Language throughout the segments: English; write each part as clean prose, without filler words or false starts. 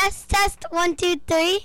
Test, 1, 2, 3.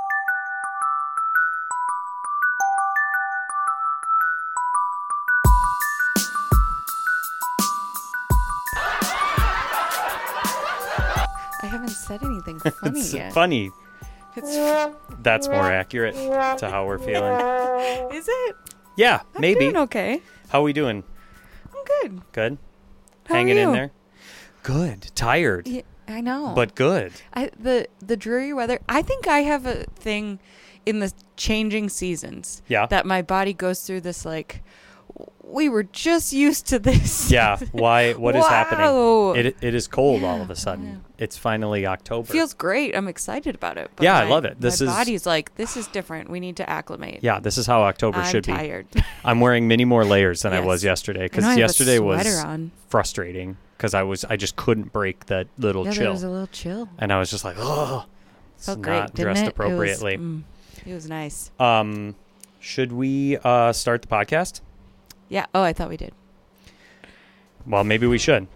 I haven't said anything funny It's yet. funny. It's, That's more accurate to how we're feeling. is it? Yeah, I'm maybe. doing okay. How we doing? I'm good. Good? How are Hanging in you? there? Good. Tired, Yeah, I know. but good. The dreary weather. I think I have a thing in the changing seasons. Yeah. That my body goes through this like, we were just used to this. Yeah. Why? What is Wow. happening? It is cold all of a Yeah. sudden. It's finally October. Feels great. I'm excited about it. But Yeah, I love it. My body's like, this is different. We need to acclimate. Yeah, this is how October I'm should tired. be. I'm wearing many more layers than I Yes. was yesterday I know because I have a yesterday was sweater on. frustrating because I just couldn't break that little Yeah, there chill, was a little chill. and I was just like, oh, it's Felt not great, didn't dressed it? appropriately. It was nice. Should we start the podcast? Yeah. Oh, I thought we did. Well, maybe we should.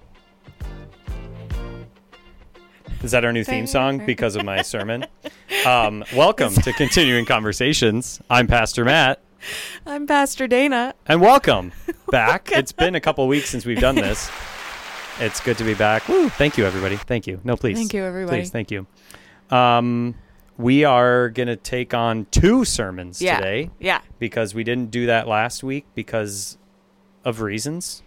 Is that our new theme song because of my sermon? Welcome to Continuing Conversations. I'm Pastor Matt. I'm Pastor Dana. And welcome back. It's been a couple weeks since we've done this. It's good to be back. Woo! Thank you, everybody. Thank you. No, please. Thank you, everybody. Please, thank you. We are going to take on 2 sermons today. Yeah. Because we didn't do that last week because of reasons.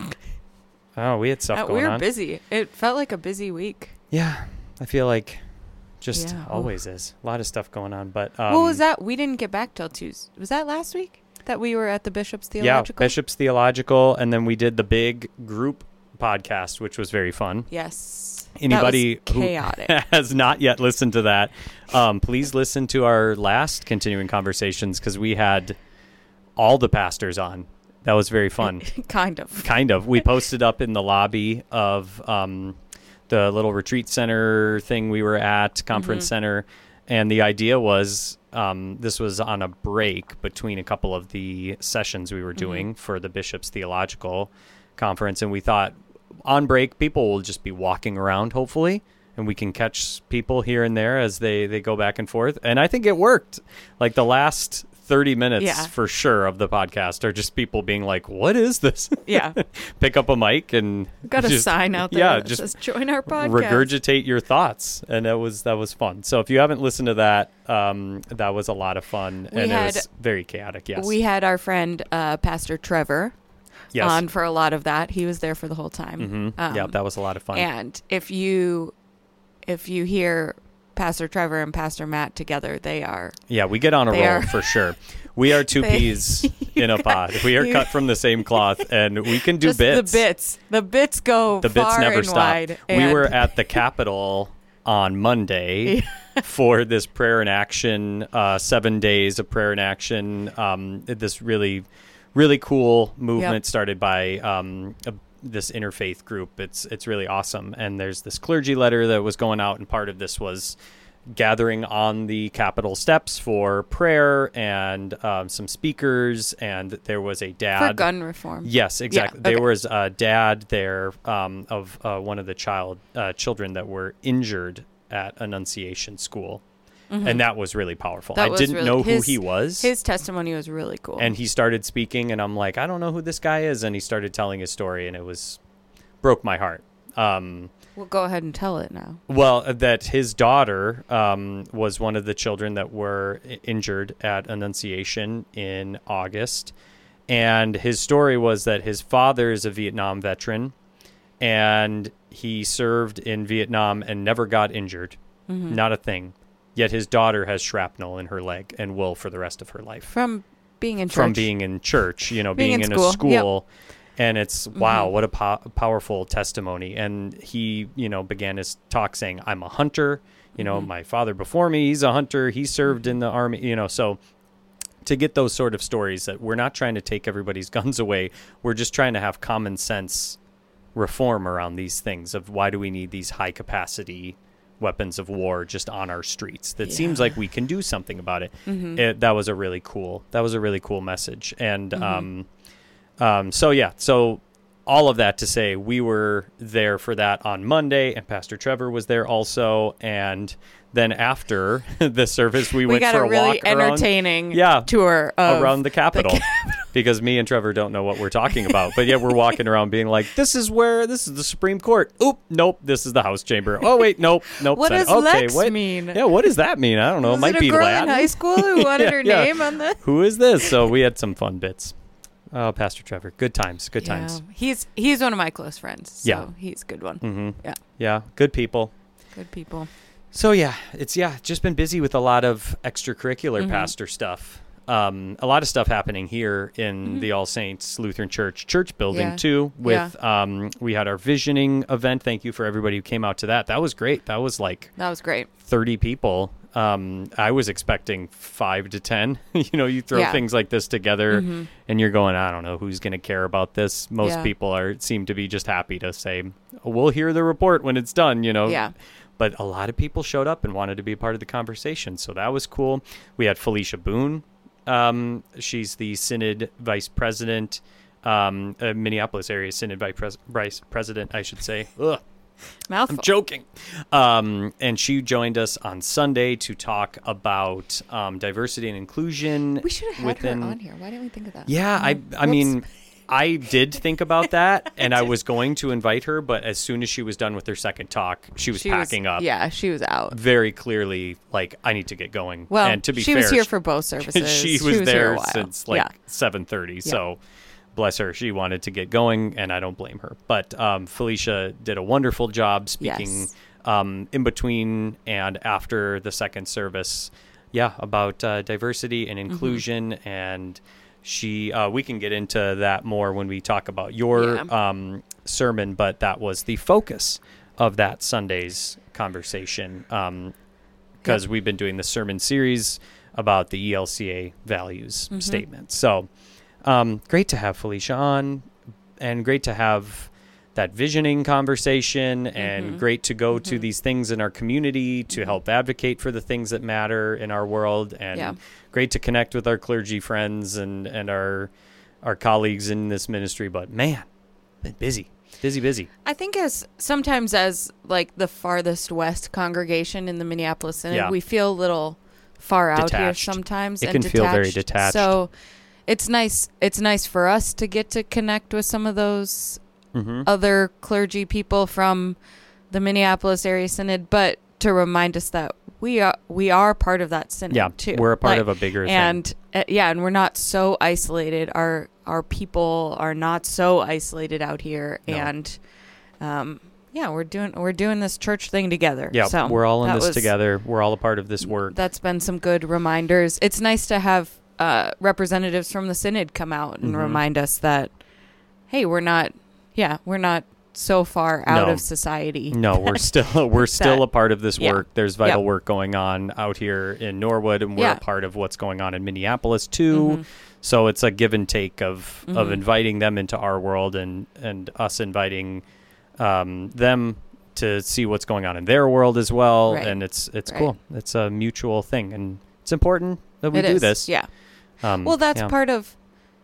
Oh, we had stuff We going were on. busy. It felt like a busy week. Yeah, I feel like just Yeah. always is. A lot of stuff going on. But What was that? We didn't get back till Tuesday. Was that last week that we were at the Bishop's Yeah, Theological? Bishop's Theological. And then we did the big group podcast, which was very fun. Yes. Anybody that was chaotic. who has not yet listened to that, please listen to our last Continuing Conversations because we had all the pastors on. That was very fun. Kind of. Kind of. We posted up in the lobby of the little retreat center thing we were at, conference center. And the idea was this was on a break between a couple of the sessions we were doing for the Bishop's Theological Conference. And we thought on break, people will just be walking around, hopefully. And we can catch people here and there as they go back and forth. And I think it worked. Like the last 30 minutes for sure of the podcast are just people being like, what is this? Yeah. Pick up a mic and Got a just, sign out there that says join our podcast. Regurgitate your thoughts. And that was fun. So if you haven't listened to that, that was a lot of fun. It was very chaotic, yes. We had our friend Pastor Trevor Yes. on for a lot of that. He was there for the whole time. Yeah, that was a lot of fun. And if you hear Pastor Trevor and Pastor Matt together, they are... Yeah, we get on a roll for sure. We are 2 peas in a pod. We are cut from the same cloth, and we can do just bits. The bits go The far bits never and stop. wide. We were at the Capitol on Monday for this prayer in action, 7 days of prayer in action. This really, really cool movement started by this interfaith group. It's really awesome. And there's this clergy letter that was going out, and part of this was gathering on the Capitol steps for prayer and some speakers, and there was a dad for gun reform. Yes, exactly. Yeah, okay. There was a dad there of one of the children that were injured at Annunciation School, and that was really powerful. I didn't know who he was. His testimony was really cool. And he started speaking, and I'm like, I don't know who this guy is, and he started telling his story, and it broke my heart. We'll go ahead and tell it now. Well, that his daughter was one of the children that were injured at Annunciation in August. And his story was that his father is a Vietnam veteran, and he served in Vietnam and never got injured. Not a thing. Yet his daughter has shrapnel in her leg and will for the rest of her life. From being in church. From being in church, being in school. a school. Yep. And it's, wow, what a powerful testimony. And he, began his talk saying, I'm a hunter. My father before me, he's a hunter. He served in the army, so to get those sort of stories that we're not trying to take everybody's guns away. We're just trying to have common sense reform around these things of why do we need these high capacity weapons of war just on our streets. That seems like we can do something about it. That was a really cool message. And, so all of that to say, we were there for that on Monday, and Pastor Trevor was there also. And then after the service, we went got for a a really walk entertaining around, tour of around the Capitol. Because me and Trevor don't know what we're talking about. But yeah, we're walking around being like, this is the Supreme Court. Oop, nope, this is the House chamber. Oh, wait, nope. What does Lex mean? Yeah, what does that mean? I don't know. Was it might it a be girl Latin. in high school who wanted her name on the... Who is this? So we had some fun bits. Oh, Pastor Trevor. Good times. Good times. He's one of my close friends. So he's a good one. Mm-hmm. Yeah. Yeah, good people. Good people. So it's just been busy with a lot of extracurricular pastor stuff. A lot of stuff happening here in the All Saints Lutheran Church building too. With we had our visioning event. Thank you for everybody who came out to that. That was great. That was great. 30 people. I was expecting 5 to 10. You throw things like this together, and you're going, I don't know who's going to care about this. Most people seem to be just happy to say, we'll hear the report when it's done. Yeah. But a lot of people showed up and wanted to be a part of the conversation, so that was cool. We had Felicia Boone. She's the Synod Vice President, Minneapolis area Synod Vice President, I should say. Ugh. Mouthful. I'm joking. And she joined us on Sunday to talk about diversity and inclusion. We should have had her on here. Why didn't we think of that? Yeah, I mean, I did think about that, and I was going to invite her, but as soon as she was done with her second talk, she was packing up. Yeah, she was out. Very clearly, I need to get going. Well, and to be she fair, was here for both services. she was there here a while. since 7:30, so bless her. She wanted to get going, and I don't blame her. But Felicia did a wonderful job speaking in between and after the second service, about diversity and inclusion, and we can get into that more when we talk about your sermon, but that was the focus of that Sunday's conversation, because we've been doing the sermon series about the ELCA values statement. So great to have Felicia on, and great to have that visioning conversation, and great to go to these things in our community to help advocate for the things that matter in our world, and great to connect with our clergy friends and our colleagues in this ministry. But man, been busy. I think sometimes as the farthest west congregation in the Minneapolis Synod, we feel a little far out here sometimes. It can feel very detached. So it's nice for us to get to connect with some of those other clergy people from the Minneapolis area synod, but to remind us that we are part of that synod too. We're a part of a bigger thing. And we're not so isolated. Our people are not so isolated out here. No. And we're doing this church thing together. Yeah, so we're all in this together. We're all a part of this work. That's been some good reminders. It's nice to have representatives from the synod come out and remind us that, hey, we're not so far out of society. No, we're still a part of this work. There's vital work going on out here in Norwood, and we're a part of what's going on in Minneapolis too. So it's a give and take of inviting them into our world, and us inviting them to see what's going on in their world as well. Right. And it's cool. It's a mutual thing, and it's important that we do this. Yeah. Well, that's part of,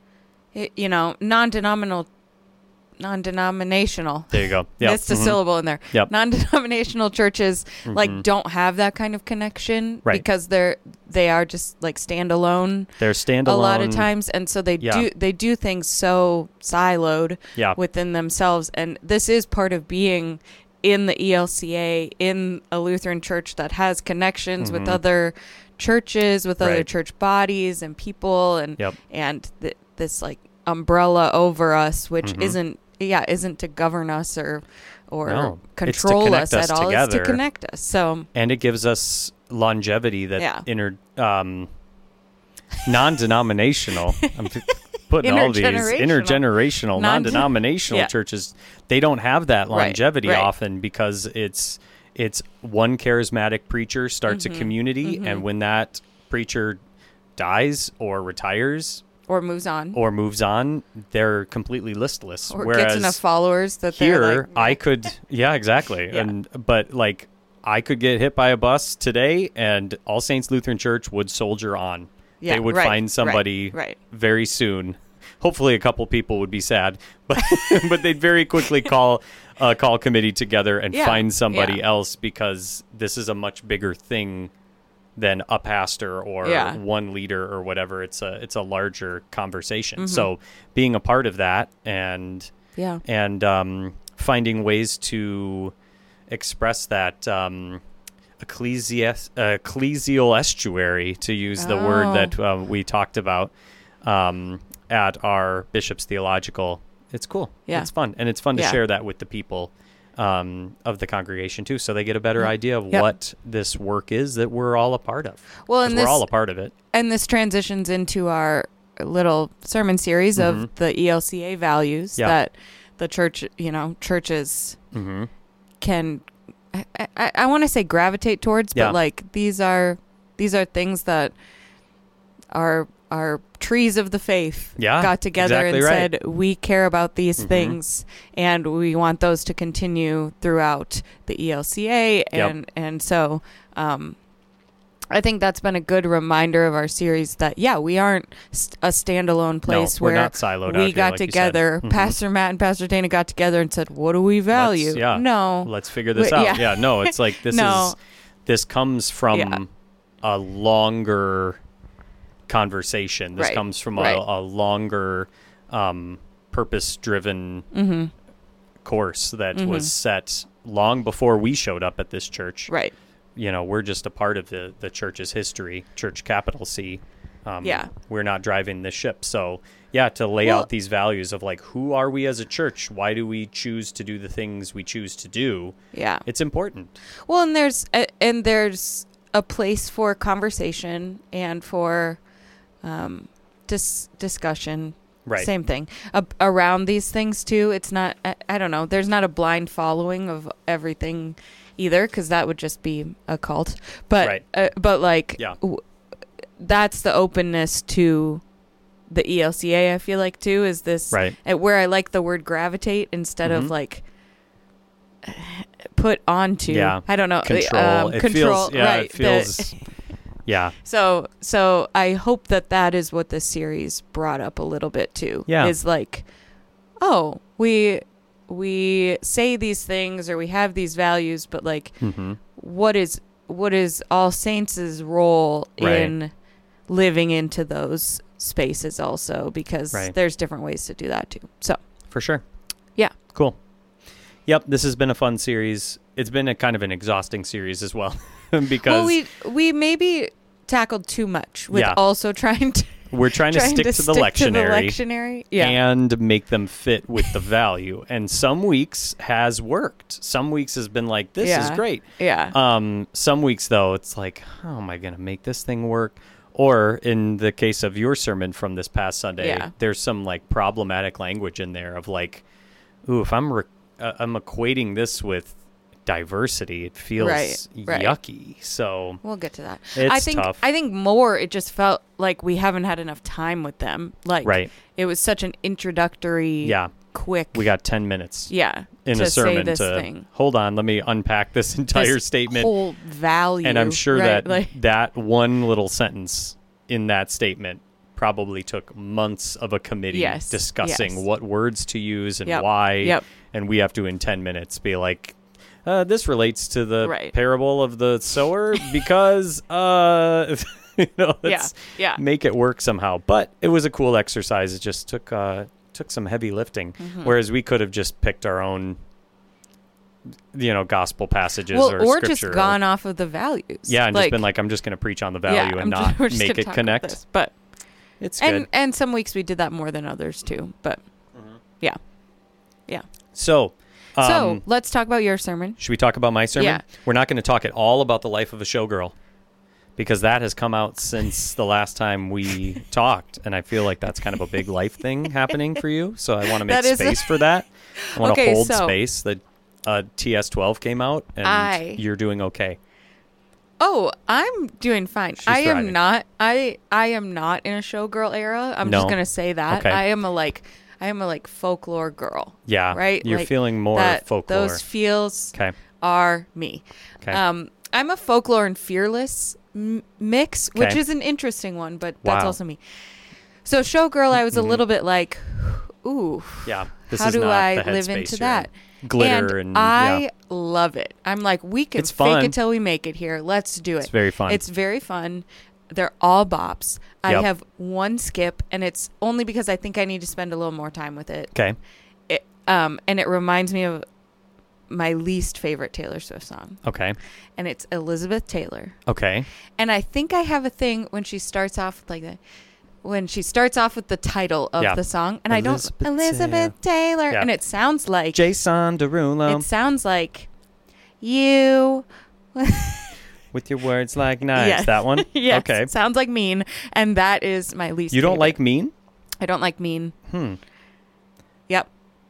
non-denominational. There you go. Yep. Missed a syllable in there. Yep. Non-denominational churches don't have that kind of connection because they are just standalone. They're standalone a lot of times, and so they do things so siloed within themselves. And this is part of being in the ELCA, in a Lutheran church that has connections with other churches, with other church bodies and people, and this umbrella over us, which isn't to govern us or control us at all. It's to connect us. So, and it gives us longevity that non-denominational. I'm putting all these intergenerational, non-denominational churches. They don't have that longevity often because it's one charismatic preacher starts a community, and when that preacher dies or retires or moves on, they're completely listless. Or whereas gets enough followers that here, I could, exactly. But I could get hit by a bus today, and All Saints Lutheran Church would soldier on. They would find somebody very soon hopefully a couple people would be sad, but but they'd very quickly call a call committee together and find somebody else, because this is a much bigger thing than a pastor or one leader or whatever. It's a larger conversation. So being a part of that and finding ways to express that ecclesial estuary, to use the word that we talked about at our Bishop's Theological. It's cool. Yeah. It's fun. And it's fun to share that with the people of the congregation too, so they get a better idea of what this work is that we're all a part of. Well, and we're all a part of it. And this transitions into our little sermon series of the ELCA values that the church, churches can, I want to say gravitate towards, but like these are things that are trees of the faith got together and said, we care about these things, and we want those to continue throughout the ELCA. And so I think that's been a good reminder of our series that, we aren't a standalone place where we're not siloed we got together. Pastor Matt and Pastor Dana got together and said, what do we value? Let's figure this out. No, it's like this comes from a longer conversation. This comes from a longer purpose-driven course that was set long before we showed up at this church. Right. We're just a part of the church's history, church capital C. We're not driving the ship. So, to lay out these values of like, who are we as a church? Why do we choose to do the things we choose to do? Yeah. It's important. Well, and there's a place for conversation and for discussion. Right. Same thing. Around these things too. It's not, I don't know, there's not a blind following of everything either, because that would just be a cult. But that's the openness to the ELCA, I feel like, too, is this where I like the word gravitate instead of like put onto. I don't know. Control. Control. It feels So I hope that is what this series brought up a little bit too. Is like, we say these things or we have these values, but like, what is All Saints' role in living into those spaces also? Because there's different ways to do that too. So for sure. Yeah. Cool. Yep. This has been a fun series. It's been a kind of an exhausting series as well. Because we maybe tackled too much with also trying to. We're trying to stick to the lectionary, and make them fit with the value. And some weeks has worked. Some weeks has been like, this is great. Yeah. Some weeks though, it's like, how am I going to make this thing work? Or in the case of your sermon from this past Sunday, there's some like problematic language in there of like, ooh, if I'm equating this with diversity, it feels yucky. So we'll get to that. It's tough. I think more it just felt like we haven't had enough time with them. Like it was such an introductory quick. We got 10 minutes. In a sermon to thing. Hold on, let me unpack this entire statement. Whole value. And I'm sure that one little sentence in that statement probably took months of a committee discussing what words to use and why. And we have to, in 10 minutes, be like, this relates to the parable of the sower because, let's make it work somehow. But it was a cool exercise. It just took some heavy lifting, whereas we could have just picked our own, gospel passages or scripture. Just gone off of the values. Yeah, and just been like, I'm just going to preach on the value and not make it connect. But it's good. And some weeks we did that more than others too. But yeah. So let's talk about your sermon. Should we talk about my sermon? Yeah. We're not going to talk at all about the life of a showgirl because that has come out since the last time we talked. And I feel like that's kind of a big life thing happening for you. So I want to make space for that. I want to hold space. The TS12 came out and you're doing okay. Oh, I'm doing fine. I am not in a showgirl era. I'm just going to say that. Okay. I am a folklore girl. Yeah. Right? You're feeling more folklore. Those feels are me. Okay. I'm a folklore and fearless mix, which is an interesting one, but that's also me. So Showgirl, I was a little bit like, ooh. Yeah. How do I live into that? Glitter and I love it. I'm like, we can fake it till we make it here. Let's do it. It's very fun. It's very fun. They're all bops. I have one skip, and it's only because I think I need to spend a little more time with it. Okay. And it reminds me of my least favorite Taylor Swift song. Okay. And it's Elizabeth Taylor. Okay. And I think I have a thing when she starts off like that. When she starts off with the title of the song, and Elizabeth Taylor, and it sounds like Jason Derulo. It sounds like you with your words like knives. Yes. That one. Yes. Okay. Sounds like Mean, and that is my least. You don't favorite. like Mean? I don't like Mean. Yep.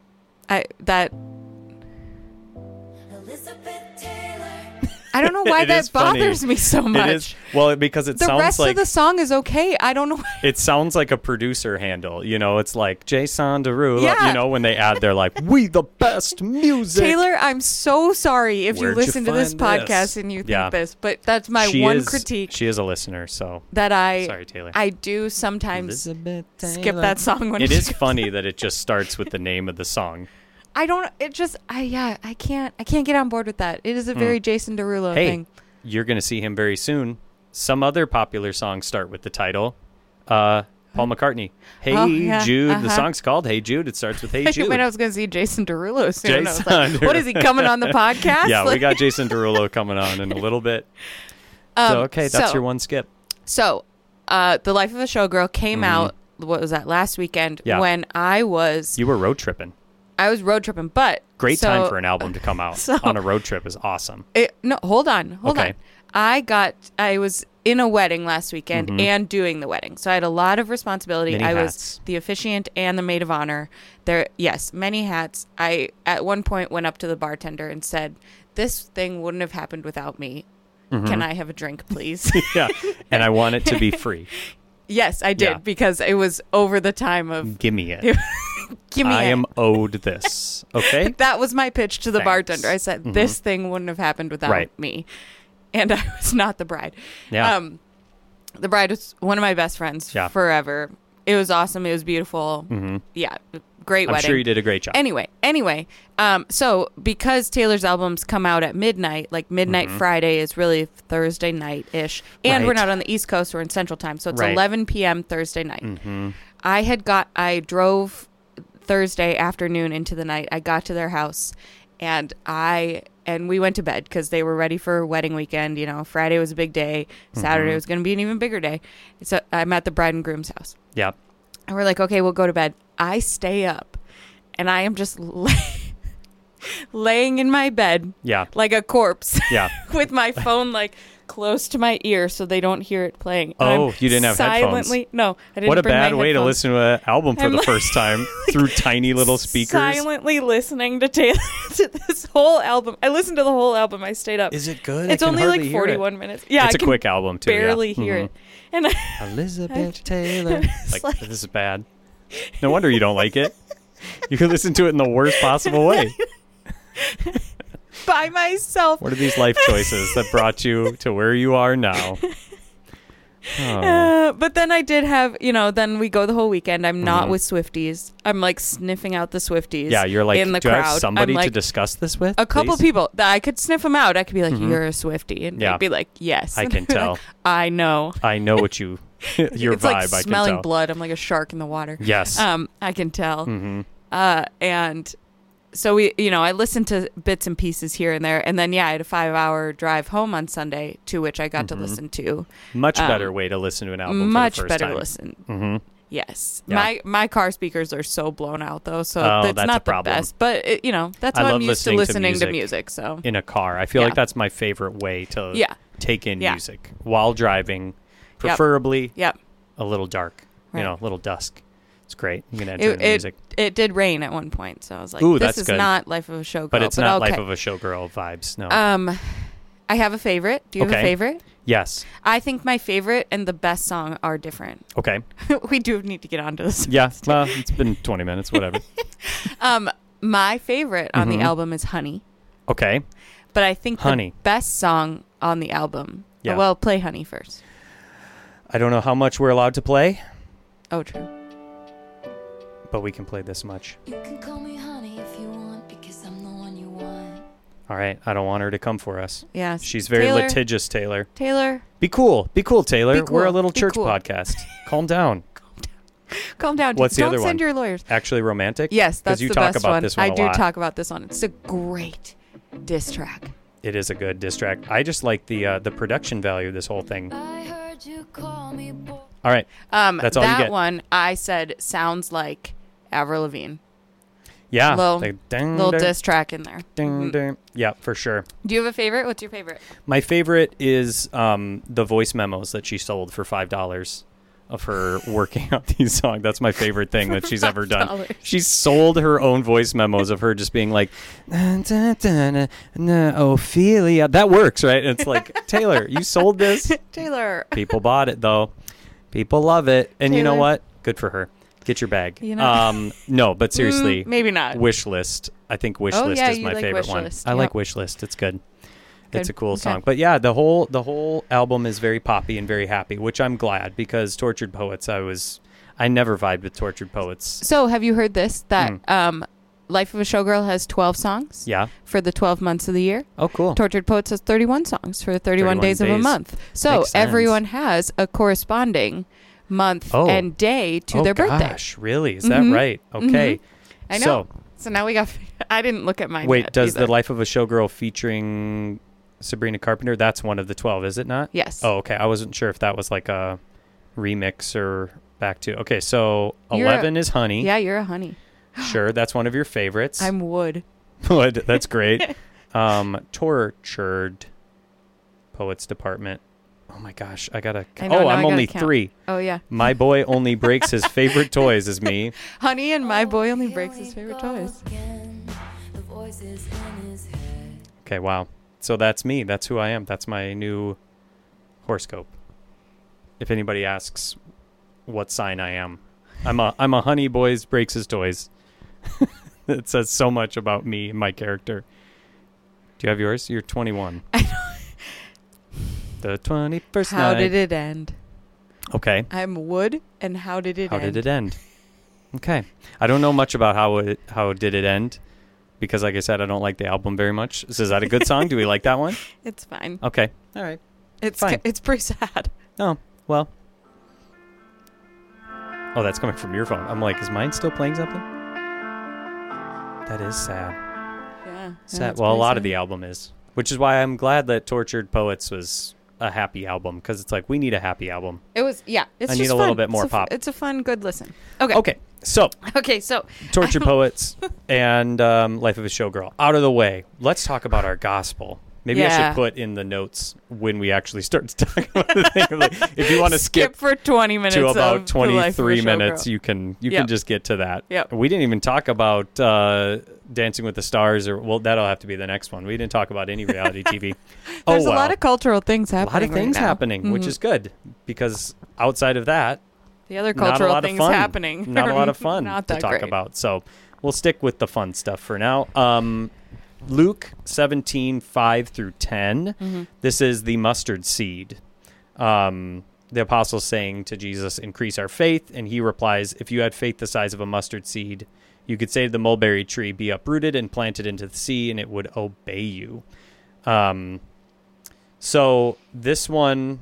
I don't know why that bothers me so much. It is. Well, because it sounds like... The rest of the song is okay. I don't know why. It sounds like a producer handle. You know, it's like Jason Derulo. Yeah. You know, when they add, they're like, we the best music. Taylor, I'm so sorry if you listen to this podcast and you think this, but that's my one critique. She is a listener, so... Sorry, Taylor. I do sometimes skip that song when it is funny that it just starts with the name of the song. I can't get on board with that. It is a very Jason Derulo thing. You're going to see him very soon. Some other popular songs start with the title. Paul McCartney. Hey Jude. The song's called Hey Jude. It starts with Hey Jude. When I was going to see Jason Derulo soon. I was like, what is he coming on the podcast? Yeah, we got Jason Derulo coming on in a little bit. That's your one skip. So, The Life of a Showgirl came out, what was that, last weekend when I was... You were road tripping. I was road tripping, but... Great time for an album to come out on a road trip is awesome. Hold on. I was in a wedding last weekend and doing the wedding. So I had a lot of responsibility. Many hats. Was the officiant and the maid of honor. Many hats. I, at one point, went up to the bartender and said, this thing wouldn't have happened without me. Can I have a drink, please? Yeah, and I want it to be free. Yes, I did, because it was over the time of... Give me it. I am owed this. Okay? That was my pitch to the bartender. I said, this thing wouldn't have happened without me. And I was not the bride. Yeah. The bride was one of my best friends forever. It was awesome. It was beautiful. Yeah. Great wedding. I'm sure you did a great job. Anyway. So because Taylor's albums come out at midnight, like midnight Friday is really Thursday night-ish. And we're not on the East Coast. We're in Central Time. So it's 11 p.m. Thursday night. I drove Thursday afternoon into the night. I got to their house and we went to bed because they were ready for wedding weekend. You know, Friday was a big day. Saturday was going to be an even bigger day. So I'm at the bride and groom's house. Yep. And we're like, okay, we'll go to bed. I stay up and I am just laying in my bed. Yeah. Like a corpse. Yeah. With my phone like close to my ear so they don't hear it playing. Oh, you didn't have headphones? No, I didn't. What a bring bad my way to headphones. listen to an album for the first time through tiny little speakers. Silently listening to Taylor to this whole album. I listened to the whole album. I stayed up. Is it good? It's only like 41 minutes. Yeah, it's a quick album too. Barely hear it. And Elizabeth Taylor. Like this is bad. No wonder you don't like it. You could listen to it in the worst possible way. By myself. What are these life choices that brought you to where you are now? But then I did have, then we go the whole weekend. I'm not with Swifties. I'm like sniffing out the Swifties. Yeah, you're like, in the do crowd. I have somebody like, to discuss this with? A couple people that I could sniff them out. I could be like, you're a Swiftie. And they'd be like, yes. I can tell. Like, I know. I know what your it's vibe, like I can tell. smelling blood. I'm like a shark in the water. Yes. I can tell. And so I listened to bits and pieces here and there. And then, I had a 5-hour drive home on Sunday to which I got to listen to. Much better way to listen to an album much for the first better time. Listen. Yes. Yeah. My car speakers are so blown out, though. So it's that's not a problem. the best. But, that's how I'm used to listening to music. So in a car. I feel like that's my favorite way to take in music while driving, preferably a little dark, a little dusk. It's great. You can enter the music. It did rain at one point, so I was like, "Ooh, this that's is good. not Life of a Showgirl." But it's not Life of a Showgirl vibes. No. I have a favorite. Do you have a favorite? Yes. I think my favorite and the best song are different. Okay. We do need to get onto this. Yeah. Well, it's been 20 minutes. Whatever. My favorite on the album is Honey. Okay. But I think the best song on the album. Yeah. Well, play Honey first. I don't know how much we're allowed to play. Oh, true. But we can play this much. You can call me honey if you want, because I'm the one you want. All right. I don't want her to come for us. Yeah. She's very litigious, Taylor. Taylor. Be cool. Be cool, Taylor. Be cool. We're a little Be church cool. podcast. Calm down. Calm down. What's the other one? Don't send your lawyers. Actually romantic? Yes, that's you the talk best about one. this one I a do lot. talk about this one. It's a great diss track. It is a good diss track. I just like the production value of this whole thing. I heard you call me boy. All right. That's all you that get. one I said sounds like Avril Lavigne. Yeah. Little, like, ding, little ding, diss track in there. ding, ding. Yeah, for sure. Do you have a favorite? What's your favorite? My favorite is the voice memos that she sold for $5 of her working out these songs. That's my favorite thing that she's ever done. $5. She sold her own voice memos of her just being like, Ophelia. That works, right? And it's like, Taylor, you sold this. Taylor. People bought it, though. People love it. And you know Taylor. what? Good for her. Get your bag. You know? No, but seriously. Maybe not. Wish List. I think Wish Oh, List yeah, is you my like favorite Wish one. List. I Yep. like Wish List. It's good. It's a cool Okay. song. But yeah, the whole album is very poppy and very happy, which I'm glad, because Tortured Poets, I never vibed with Tortured Poets. So have you heard this? That Life of a Showgirl has 12 songs Yeah. for the 12 months of the year. Oh, cool. Tortured Poets has 31 songs for 31 days of a days. month. So Makes sense. everyone has a corresponding month and day to their birthday. Gosh, really? Is that right? Okay. I know. So now we got... I didn't look at mine Wait, yet does either. The Life of a Showgirl featuring Sabrina Carpenter, that's one of the 12, is it not? Yes. Oh, okay. I wasn't sure if that was like a remix or back to... Okay, so You're 11 is Honey. Yeah, you're a honey. Sure, that's one of your favorites. I'm wood. Wood. That's great. Tortured Poets Department. Oh my gosh, I gotta... I know, now I I'm gotta only count. 3. Oh, yeah. My boy only breaks his favorite toys is me. Honey and my boy only Here breaks his we favorite go toys. again. The voices in his head. Okay, wow. So that's me. That's who I am. That's my new horoscope. If anybody asks what sign I am, I'm a honey boys breaks his toys. It says so much about me and my character. Do you have yours? You're 21. I know. The 21st How night. did it end? Okay. I'm wood, and how did it How end? did it end? Okay. I don't know much about how did it end, because like I said, I don't like the album very much. So is that a good song? Do we like that one? It's fine. Okay. All right. It's fine. It's pretty sad. Oh, well. Oh, that's coming from your phone. I'm like, is mine still playing something? That is sad. Yeah. Sad. Well, a lot of the album is, which is why I'm glad that Tortured Poets was a happy album, because it's like, we need a happy album. It was, yeah. It's I just need a little fun. bit more pop. It's a fun, good listen. Okay. Okay, so Okay, so Tortured Poets and Life of a Showgirl out of the way. Let's talk about our gospel. Maybe I Yeah. should put in the notes when we actually start to talk about the thing. Like, if you want to skip for 20 minutes to of about The Life of a 23 minutes, Showgirl. you can Yep. just get to that. Yep. We didn't even talk about Dancing with the Stars, or well, that'll have to be the next one. We didn't talk about any reality TV. There's a lot of cultural things a happening. lot of things right now. happening, which Mhm. is good, because outside of that, the other not a cultural lot of things fun. happening. Not a lot of fun Not to that talk great. about. So we'll stick with the fun stuff for now. Luke 17:5 through 10. Mm-hmm. This is the mustard seed. The apostles saying to Jesus, "Increase our faith," and he replies, "If you had faith the size of a mustard seed, you could say to the mulberry tree, 'Be uprooted and planted into the sea,' and it would obey you." So this one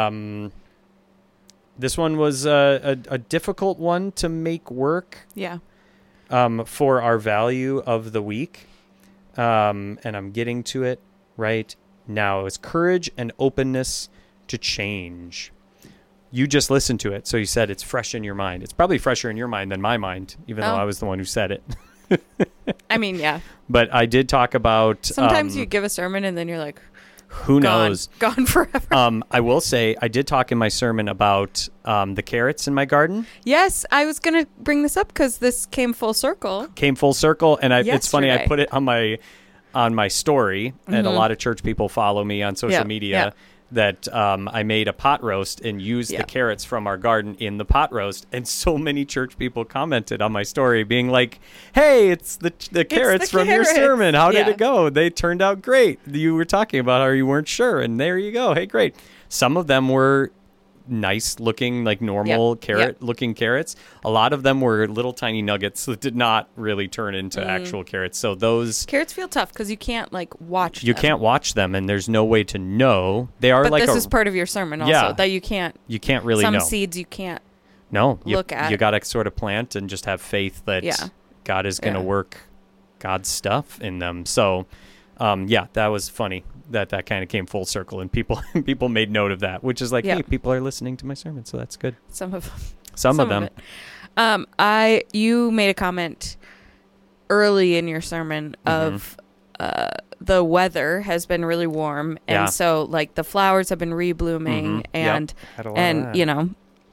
was a difficult one to make work Yeah. for our value of the week. And I'm getting to it right now. It's courage and openness to change. You just listened to it, so you said it's fresh in your mind. It's probably fresher in your mind than my mind, even though I was the one who said it. I mean, yeah. But I did talk about... Sometimes you give a sermon and then you're like, who gone, knows? gone forever. I will say, I did talk in my sermon about the carrots in my garden. Yes, I was going to bring this up because this came full circle. Came full circle, and it's funny, I Yesterday. put it on my story, and a lot of church people follow me on social media, that I made a pot roast and used the carrots from our garden in the pot roast, and so many church people commented on my story being like, "Hey, it's the carrots from your sermon. How did it go? They turned out great. You were talking about how you weren't sure, and there you go. Hey, great." Some of them were nice looking, like normal carrot looking carrots. A lot of them were little tiny nuggets that did not really turn into actual carrots. So those carrots feel tough because you can't like watch you them. Can't watch them, and there's no way to know. They are but like this is part of your sermon also, that you can't really some know. Seeds you can't look at. You got to sort of plant and just have faith that God is going to work God's stuff in them. So that was funny that kind of came full circle, and people made note of that, which is like, hey, people are listening to my sermon, so that's good. Some of them. You made a comment early in your sermon of the weather has been really warm, and so like the flowers have been reblooming, and you know,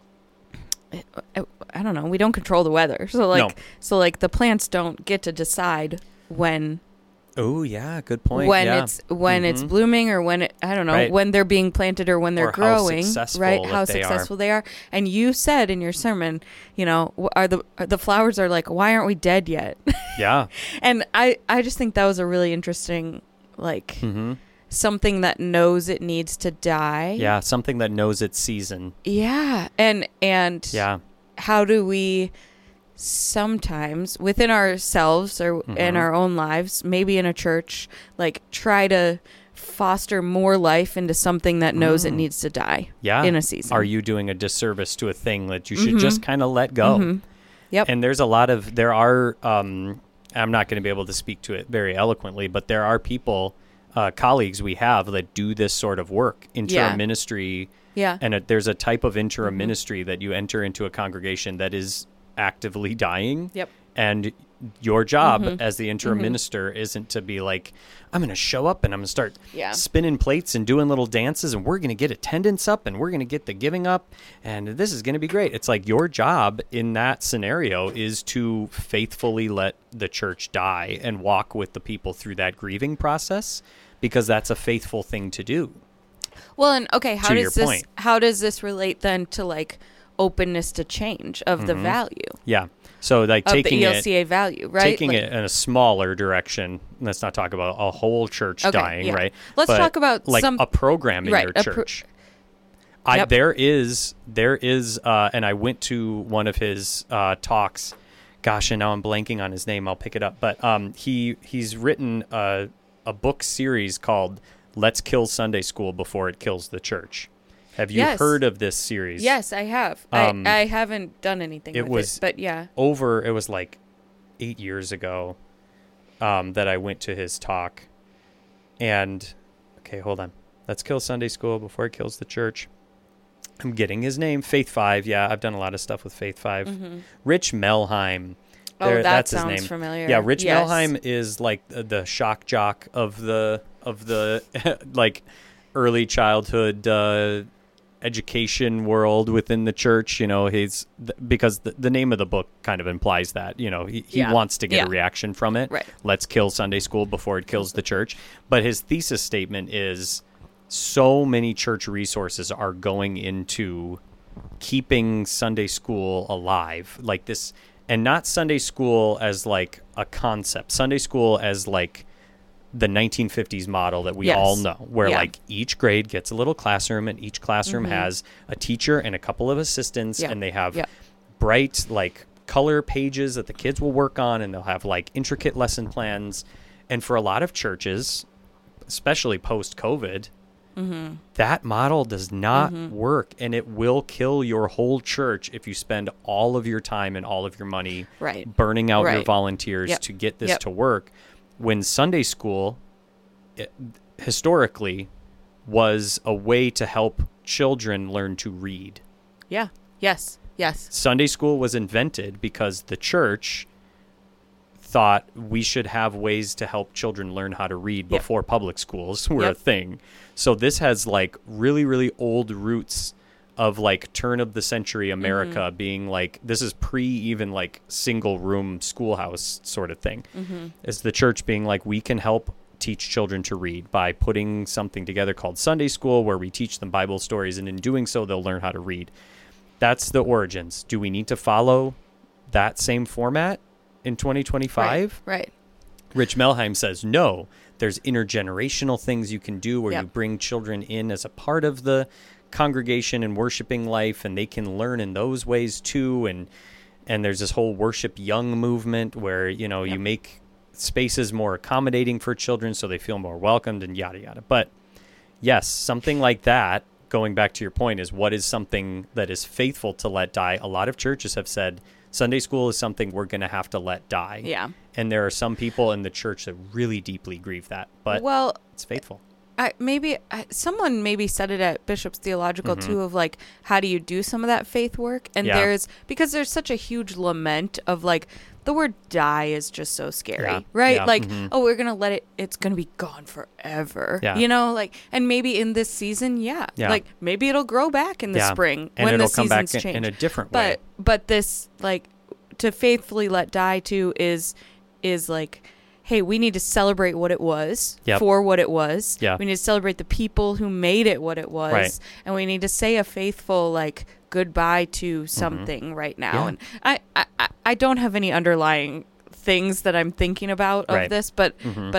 I don't know, we don't control the weather, so like the plants don't get to decide when. Oh yeah, good point. When it's blooming, or when when they're being planted, or when they're growing, how successful they are. And you said in your sermon, you know, are the flowers are like, why aren't we dead yet? Yeah. And I just think that was a really interesting, like something that knows it needs to die. Yeah, something that knows its season. Yeah, and how do we sometimes within ourselves or in our own lives, maybe in a church, like try to foster more life into something that knows it needs to die in a season? Are you doing a disservice to a thing that you should just kind of let go? Yep. And I'm not going to be able to speak to it very eloquently, but there are people, colleagues we have that do this sort of work, interim ministry. Yeah. And there's a type of interim ministry that you enter into a congregation that is actively dying. Yep. And your job as the interim minister isn't to be like, I'm going to show up and I'm going to start spinning plates and doing little dances, and we're going to get attendance up, and we're going to get the giving up, and this is going to be great. It's like your job in that scenario is to faithfully let the church die and walk with the people through that grieving process, because that's a faithful thing to do. Well, and okay, how does this relate then to like openness to change of the value? Yeah. So like taking the ELCA value, right? Taking it in a smaller direction. Let's not talk about a whole church dying, right? Let's talk about like a program in your church. There is, and I went to one of his talks. Gosh, and now I'm blanking on his name. I'll pick it up. But he's written a book series called "Let's Kill Sunday School Before It Kills the Church." Have you heard of this series? Yes, I have. I haven't done anything with it, but yeah. It was like 8 years ago that I went to his talk. And, okay, hold on. Let's Kill Sunday School Before It Kills the Church. I'm getting his name. Faith 5. Yeah, I've done a lot of stuff with Faith 5. Rich Melheim. That's his name. Sounds familiar. Yeah, Rich Melheim is like the shock jock of the like early childhood education world within the church. You know, because the name of the book kind of implies that, you know, he wants to get a reaction from it. Right. Let's kill Sunday school before it kills the church. But his thesis statement is so many church resources are going into keeping Sunday school alive, like this, and not Sunday school as like a concept, Sunday school as like the 1950s model that we all know, where like each grade gets a little classroom, and each classroom has a teacher and a couple of assistants, and they have bright like color pages that the kids will work on, and they'll have like intricate lesson plans. And for a lot of churches, especially post-COVID, that model does not work, and it will kill your whole church if you spend all of your time and all of your money burning out your volunteers to get this to work. When Sunday school, historically, was a way to help children learn to read. Yeah. Yes. Sunday school was invented because the church thought we should have ways to help children learn how to read before public schools were a thing. So this has like really, really old roots of like turn of the century America being like, this is pre even like single room schoolhouse sort of thing. Is the church being like, we can help teach children to read by putting something together called Sunday school, where we teach them Bible stories, and in doing so they'll learn how to read. That's the origins. Do we need to follow that same format in 2025? Right. Rich Melheim says no. There's intergenerational things you can do where you bring children in as a part of the congregation and worshiping life, and they can learn in those ways too. And there's this whole Worship Young movement where, you make spaces more accommodating for children so they feel more welcomed and yada, yada. But yes, something like that, going back to your point, is what is something that is faithful to let die. A lot of churches have said Sunday school is something we're going to have to let die. Yeah. And there are some people in the church that really deeply grieve that. But it's faithful. Someone maybe said it at Bishop's Theological too, of like, how do you do some of that faith work? And because there's such a huge lament of like, the word die is just so scary, right? Yeah. Like, we're going to let it's going to be gone forever, and maybe in this season, like maybe it'll grow back in the spring and when it'll the come seasons back change. in a different way. But this, like, to faithfully let die too is like, hey, we need to celebrate what it was for what it was. Yeah. We need to celebrate the people who made it what it was. Right. And we need to say a faithful, like, goodbye to something right now. Yeah. And I don't have any underlying things that I'm thinking about of this, but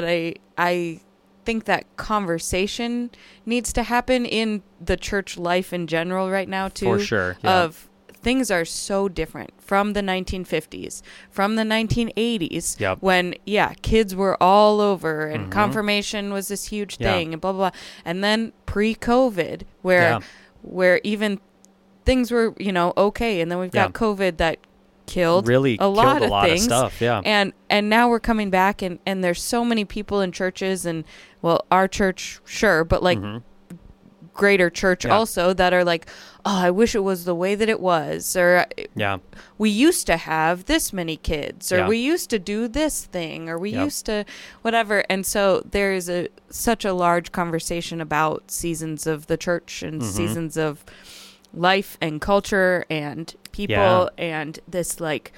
I think that conversation needs to happen in the church life in general right now too. For sure. Yeah. Of things are so different from the 1950s, from the 1980s, when, kids were all over and confirmation was this huge thing and blah, blah, blah. And then pre-COVID, where even things were, okay. And then we've got COVID that killed a lot of things. Stuff, And now we're coming back and there's so many people in churches and, well, our church, sure, but like greater church also that are like, oh, I wish it was the way that it was, or we used to have this many kids, or we used to do this thing, or we used to whatever. And so there is such a large conversation about seasons of the church and seasons of life and culture and people and this, like,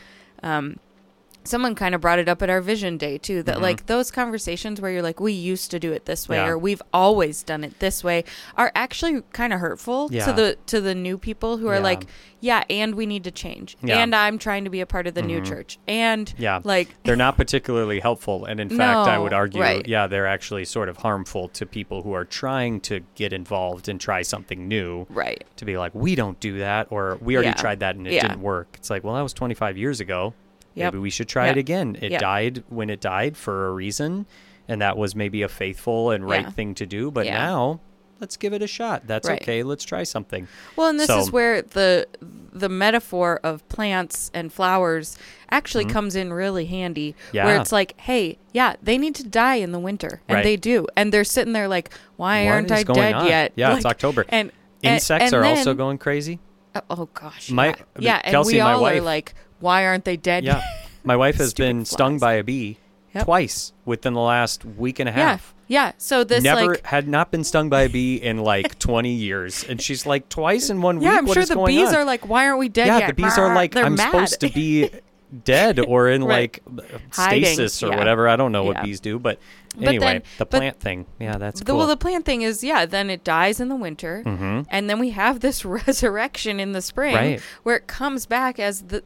someone kind of brought it up at our vision day too, that like those conversations where you're like, we used to do it this way or we've always done it this way, are actually kind of hurtful to the new people who are like, and we need to change, and I'm trying to be a part of the new church, and like they're not particularly helpful, and in fact I would argue they're actually sort of harmful to people who are trying to get involved and try something new, to be like, we don't do that, or we already tried that and it didn't work. It's like, well, that was 25 years ago. Maybe we should try it again. It died when it died for a reason, and that was maybe a faithful and right thing to do. But now, let's give it a shot. That's okay. Let's try something. Well, and this is where the metaphor of plants and flowers actually comes in really handy, where it's like, hey, they need to die in the winter, and they do. And they're sitting there like, why aren't I dead yet? Yeah, like, it's October. And insects are also going crazy. Oh, gosh. And Kelsey, we all are like, why aren't they dead? Yeah. My wife has been stung by a bee twice within the last week and a half. Yeah. So this had not been stung by a bee in like 20 years. And she's like, twice in 1 week? I'm sure the bees are like, why aren't we dead yet? Yeah, the bees are like, I'm supposed to be dead or in like stasis or whatever. I don't know what bees do, but anyway, the plant thing. Yeah, that's cool. Well, the plant thing is, then it dies in the winter, and then we have this resurrection in the spring where it comes back as the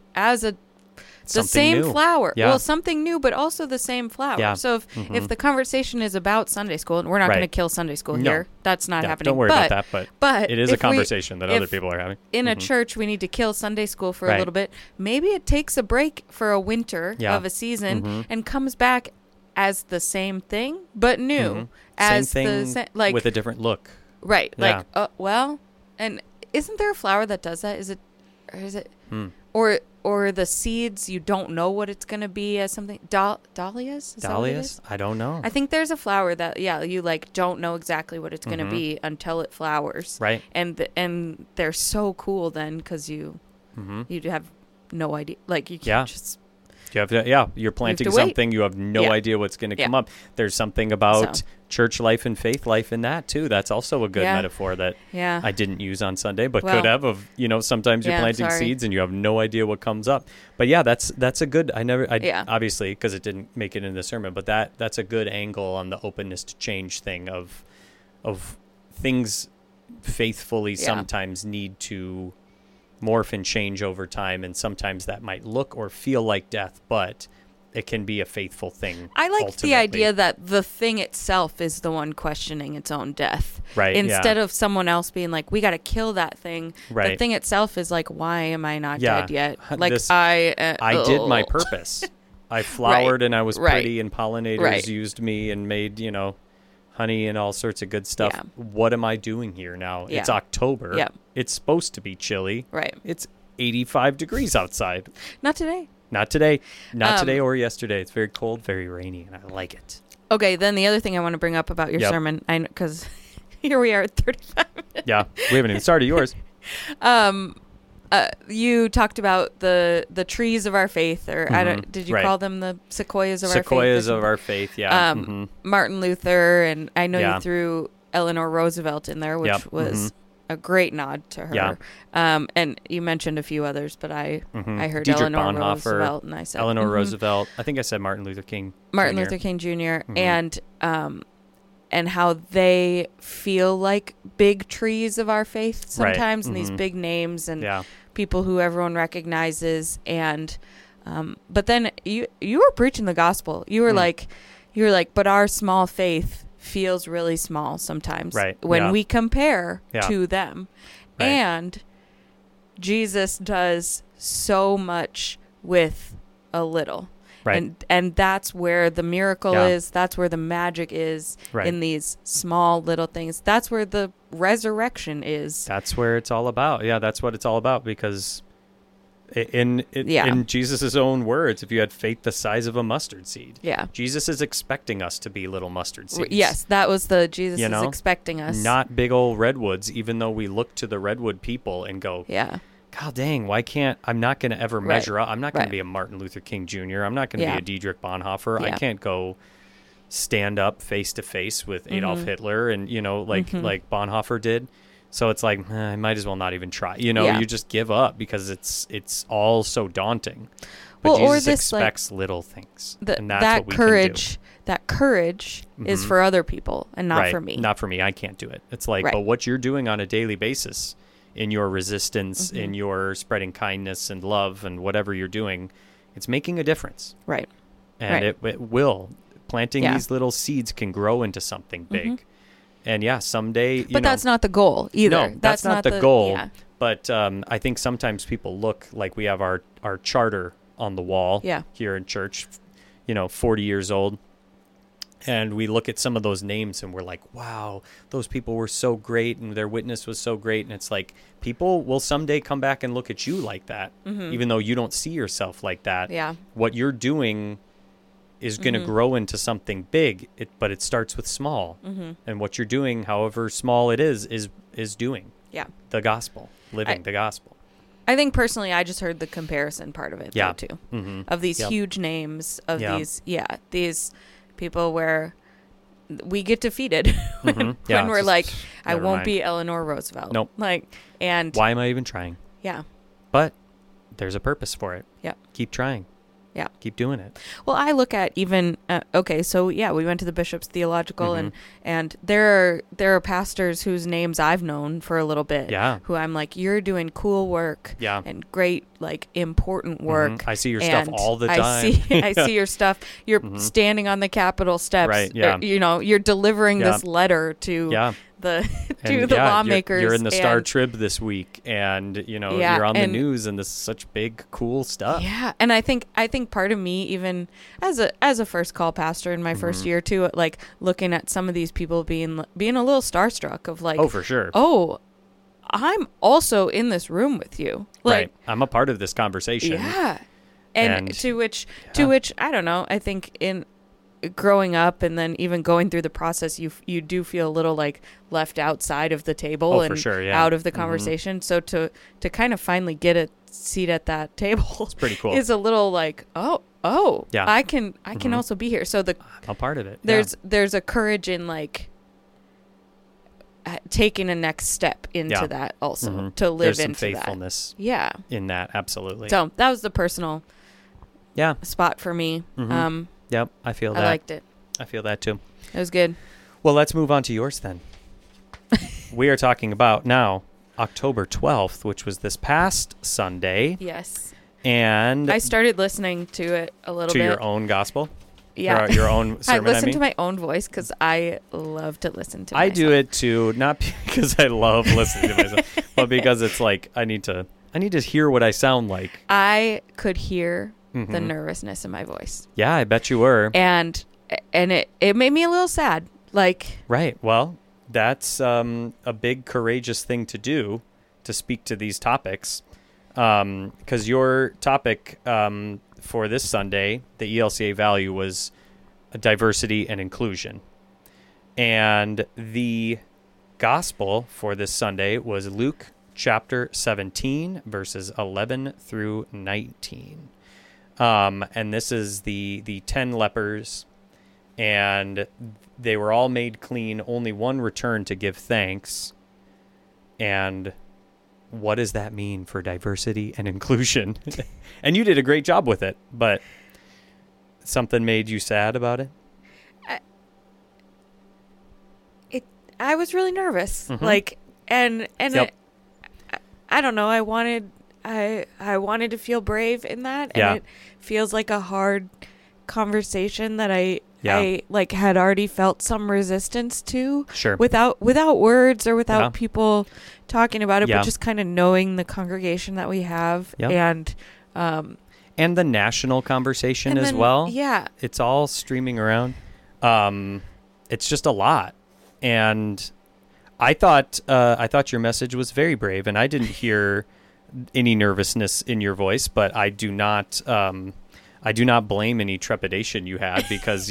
same new. Flower. Yeah. Well, something new, but also the same flower. Yeah. So if the conversation is about Sunday school, and we're not going to kill Sunday school here, that's not happening. Don't worry about that, but it is a conversation that other people are having. In a church, we need to kill Sunday school for a little bit. Maybe it takes a break for a winter of a season and comes back as the same thing, but new. As same thing with a different look. Right. Like, and isn't there a flower that does that? Is it or the seeds, you don't know what it's going to be as something. Dahlias? Dahlias? I don't know. I think there's a flower that, you like don't know exactly what it's going to be until it flowers. Right. And they're so cool then because you have no idea. Like you can't just... You're planting something. You have no idea what's going to come up. There's something about church life and faith life in that too. That's also a good metaphor that I didn't use on Sunday, but could have. Of sometimes you're planting seeds and you have no idea what comes up. But that's a good. Obviously because it didn't make it in the sermon, but that's a good angle on the openness to change thing of things faithfully sometimes need to morph and change over time, and sometimes that might look or feel like death, but it can be a faithful thing. I like ultimately. the idea that the thing itself is the one questioning its own death. Right. Instead of someone else being like, we got to kill that thing. Right. The thing itself is like, why am I not Yeah. dead yet? Like, I did my purpose. I flowered and I was pretty, and pollinators used me and made, honey and all sorts of good stuff. Yeah. What am I doing here now? Yeah. It's October. Yeah. It's supposed to be chilly. Right. It's 85 degrees outside. Not today. Not today. Not today or yesterday. It's very cold, very rainy, and I like it. Okay, then the other thing I want to bring up about your sermon, because here we are at 35 minutes. Yeah, we haven't even started yours. You talked about the trees of our faith, or did you call them the sequoias of our faith? Sequoias of our faith, yeah. Martin Luther, and I know you threw Eleanor Roosevelt in there, which was a great nod to her. Yeah. And you mentioned a few others, but I heard Dietrich Eleanor Bonhoeffer, Roosevelt, and I said Eleanor Roosevelt. I think I said Martin Luther King. Martin Luther King Jr. And how they feel like big trees of our faith sometimes, and these big names and people who everyone recognizes. And but then you were preaching the gospel. You were like, but our small faith feels really small sometimes when we compare to them. Right. And Jesus does so much with a little. Right. And that's where the miracle is. That's where the magic is in these small little things. That's where the resurrection is. That's where it's all about. Yeah, that's what it's all about, because in Jesus' own words, if you had faith the size of a mustard seed. Yeah. Jesus is expecting us to be little mustard seeds. Yes, that was Jesus is expecting us. Not big old redwoods, even though we look to the redwood people and go, God dang, I'm not going to ever measure up. I'm not going to be a Martin Luther King Jr. I'm not going to be a Dietrich Bonhoeffer. I can't go stand up face to face with Adolf Hitler and, like Bonhoeffer did. So it's like, I might as well not even try. You just give up because it's all so daunting. But Jesus expects little things. And that's what we can do. That courage is for other people and not for me. Not for me. I can't do it. It's like, but what you're doing on a daily basis in your resistance, in your spreading kindness and love and whatever you're doing, it's making a difference. Right. And it will. Planting these little seeds can grow into something big. And someday, but that's not the goal either. No, that's not the goal. Yeah. But I think sometimes people look like we have our charter on the wall here in church, 40 years old. And we look at some of those names and we're like, wow, those people were so great and their witness was so great. And it's like, people will someday come back and look at you like that, even though you don't see yourself like that. Yeah. What you're doing is going to grow into something big, but it starts with small. And what you're doing, however small it is doing the gospel, living the gospel. I think personally, I just heard the comparison part of it though, too, of these huge names, of these people where we get defeated when we're like, I won't be Eleanor Roosevelt. Nope. And why am I even trying? Yeah. But there's a purpose for it. Yeah. Keep trying. Yeah. Keep doing it. Well, I look at even, so we went to the Bishop's Theological and there are pastors whose names I've known for a little bit. Yeah. Who I'm like, you're doing cool work. Yeah. And great, important work. I see your stuff all the time. I see your stuff. You're standing on the Capitol steps. Right. Yeah. You're delivering this letter to the lawmakers. You're in the Star Trib this week, and you're on the news, and this is such big, cool stuff. Yeah, and I think part of me, even as a first call pastor in my first year too, looking at some of these people being a little starstruck of oh, for sure. Oh, I'm also in this room with you. Right, I'm a part of this conversation. Yeah, and to which I don't know. I think in growing up and then even going through the process, you do feel a little left outside of the table and out of the conversation. So to kind of finally get a seat at that table, it's pretty cool. Is a little I can also be here. So I'm a part of it. There's a courage in taking a next step into that also to live there's into some faithfulness. That. Yeah, in that absolutely. So that was the personal spot for me. Yep, I feel that. I liked it. I feel that too. It was good. Well, let's move on to yours then. We are talking about now October 12th, which was this past Sunday. Yes. And I started listening to it a little bit. To your own gospel? Yeah. Your own sermon, I listen to my own voice because I love to listen to myself. I do it too, not because I love listening to myself, but because it's like I need to hear what I sound like. I could hear the nervousness in my voice. Yeah, I bet you were. And it made me a little sad. Like, right. Well, that's a big courageous thing to do, to speak to these topics. Because your topic for this Sunday, the ELCA value, was diversity and inclusion. And the gospel for this Sunday was Luke chapter 17, verses 11 through 19. And this is the 10 lepers, and they were all made clean. Only one returned to give thanks. And what does that mean for diversity and inclusion? And you did a great job with it, but something made you sad about it? I was really nervous. Like, and yep. I don't know. I wanted to feel brave in that, and it feels like a hard conversation that I like had already felt some resistance to. Sure. Without words or without people talking about it, but just kind of knowing the congregation that we have and the national conversation as well. Yeah. It's all streaming around. It's just a lot. And I thought your message was very brave, and I didn't hear any nervousness in your voice, but I do not blame any trepidation you had, because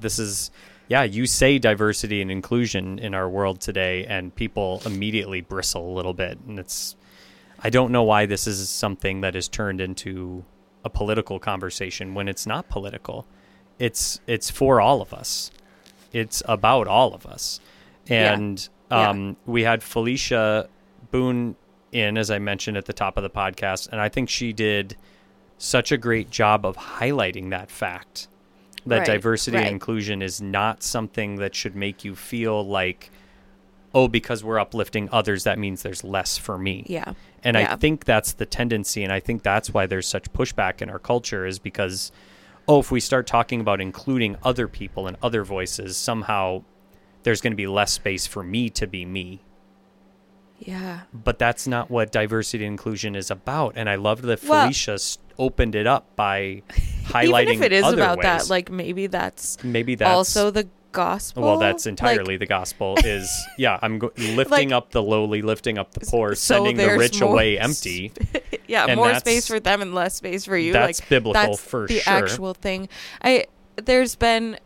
you say diversity and inclusion in our world today, and people immediately bristle a little bit. And I don't know why this is something that is turned into a political conversation when it's not political. It's for all of us. It's about all of us. And we had Felicia Boone in, as I mentioned at the top of the podcast, and I think she did such a great job of highlighting that fact, that diversity and inclusion is not something that should make you feel like, oh, because we're uplifting others, that means there's less for me. Yeah. And I think that's the tendency, and I think that's why there's such pushback in our culture, is because, if we start talking about including other people and other voices, somehow there's going to be less space for me to be me. Yeah. But that's not what diversity and inclusion is about. And I loved that Felicia opened it up by highlighting even if it is other about ways. That, like maybe that's also the gospel. Well, that's entirely the gospel. Is I'm lifting up the lowly, lifting up the poor, sending the rich away empty. More space for them and less space for you. That's biblical, that's for the sure. Actual thing. There's been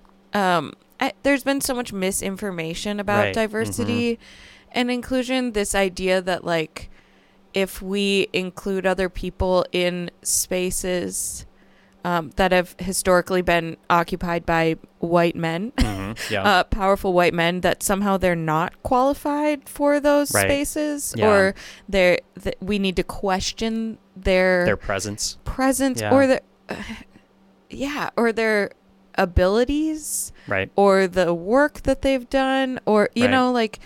so much misinformation about diversity and inclusion. This idea that, like, if we include other people in spaces that have historically been occupied by white men, powerful white men, that somehow they're not qualified for those spaces, or we need to question their presence, or their abilities, or the work that they've done, or you know, like,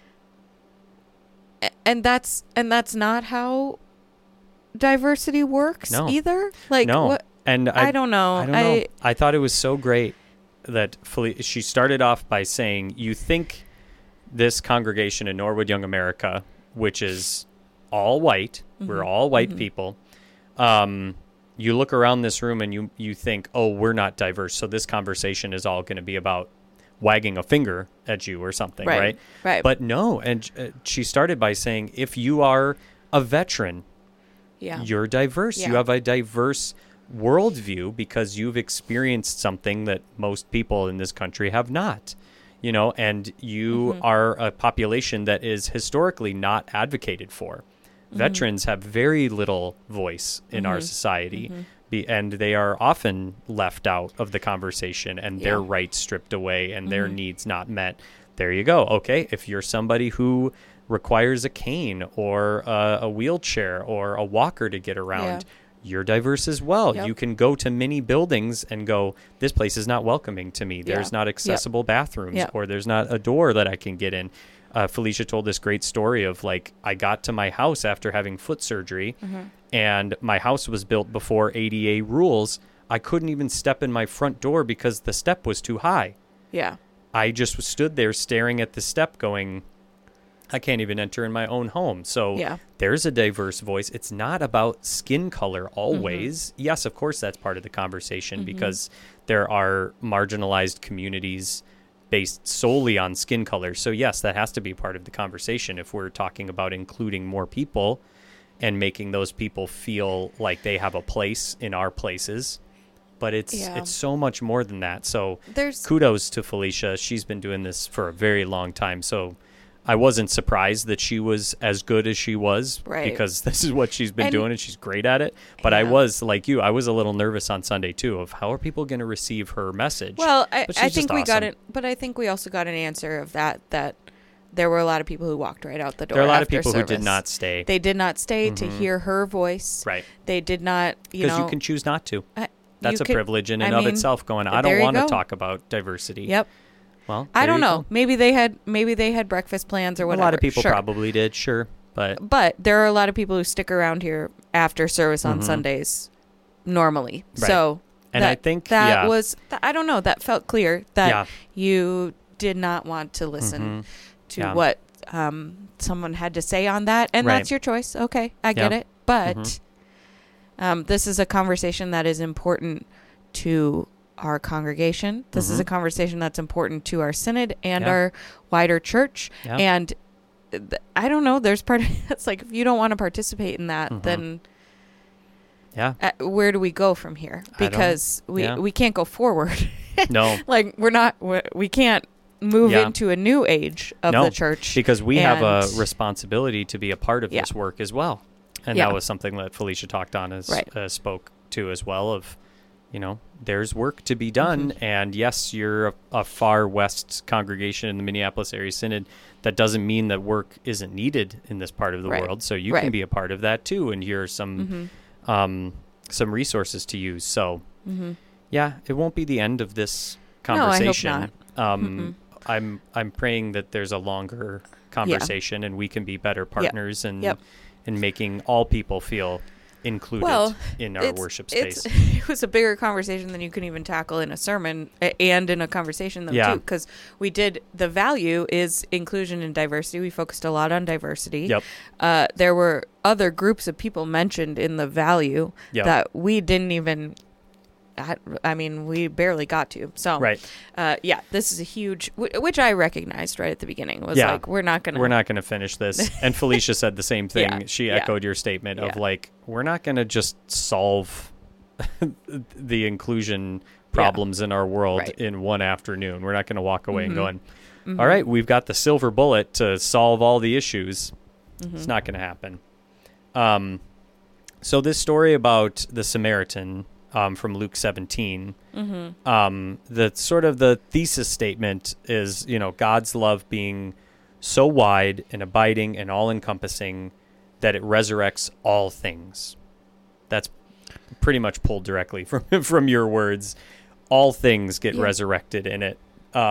and that's not how diversity works either. Like, what? And I don't know. I thought it was so great that she started off by saying, you think this congregation in Norwood Young America, which is all white, we're all white people, you look around this room and you think, oh, we're not diverse, so this conversation is all going to be about wagging a finger at you or something, right? But no, and she started by saying, if you are a veteran, you're diverse. You have a diverse worldview because you've experienced something that most people in this country have not, you know, and you are a population that is historically not advocated for. Veterans have very little voice in our society, and they are often left out of the conversation and their rights stripped away and their needs not met. There you go. Okay, if you're somebody who requires a cane or a wheelchair or a walker to get around, you're diverse as well. You can go to many buildings and go, this place is not welcoming to me. There's not accessible bathrooms, or there's not a door that I can get in. Felicia told this great story of, like, I got to my house after having foot surgery, and my house was built before ADA rules, I couldn't even step in my front door because the step was too high. Yeah. I just stood there staring at the step going, I can't even enter in my own home. So there's a diverse voice. It's not about skin color always. Mm-hmm. Yes, of course, that's part of the conversation because there are marginalized communities based solely on skin color. So yes, that has to be part of the conversation if we're talking about including more people and making those people feel like they have a place in our places. But it's so much more than that. So kudos to Felicia. She's been doing this for a very long time. So I wasn't surprised that she was as good as she was because this is what she's been doing and she's great at it. But I was, like you, I was a little nervous on Sunday too of how are people going to receive her message? Well, I think we got it, but I think we also got an answer of that there were a lot of people who walked right out the door. There are a lot of people who did not stay. They did not stay to hear her voice. Right. They did not, because you can choose not to. That's a privilege in and of itself going, I don't want to talk about diversity. Yep. Well, I don't know. Maybe they had breakfast plans or whatever. A lot of people probably did, sure. But there are a lot of people who stick around here after service on Sundays normally. Right. So I think that was, I don't know, that felt clear that you did not want to listen to what someone had to say on that. And that's your choice. Okay, I get it. But this is a conversation that is important to our congregation. This is a conversation that's important to our synod and our wider church. Yeah. And I don't know, there's part of it's like, if you don't want to participate in that, then where do we go from here? Because we can't go forward. No. Like we can't move into a new age of the church. Because we have a responsibility to be a part of this work as well. And that was something that Felicia talked on spoke to as well of, there's work to be done. And yes, you're a far west congregation in the Minneapolis area synod. That doesn't mean that work isn't needed in this part of the world. So you can be a part of that too. And here are some resources to use. So it won't be the end of this conversation. No, I hope not. I'm praying that there's a longer conversation and we can be better partners and making all people feel included in our worship space. It was a bigger conversation than you can even tackle in a sermon and in a conversation too, because the value is inclusion and diversity. We focused a lot on diversity. There were other groups of people mentioned in the value that we didn't even, we barely got to. So, this is a huge, which I recognized right at the beginning, was like, we're not going to finish this. And Felicia said the same thing. She echoed your statement of like, we're not going to just solve the inclusion problems in our world in one afternoon. We're not going to walk away and going, all right, we've got the silver bullet to solve all the issues. It's not going to happen. So this story about the Samaritan, from Luke 17. The sort of the thesis statement is, God's love being so wide and abiding and all-encompassing that it resurrects all things. That's pretty much pulled directly from your words. All things get resurrected in it.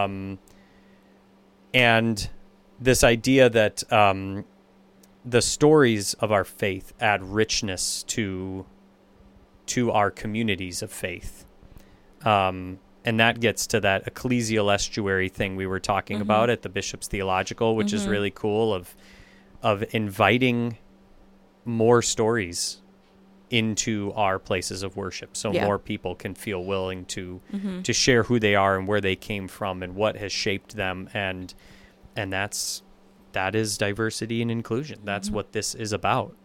And this idea that the stories of our faith add richness to our communities of faith. And that gets to that ecclesial estuary thing we were talking about at the Bishop's Theological, which is really cool, of inviting more stories into our places of worship so more people can feel willing to share who they are and where they came from and what has shaped them. And that is diversity and inclusion. That's what this is about.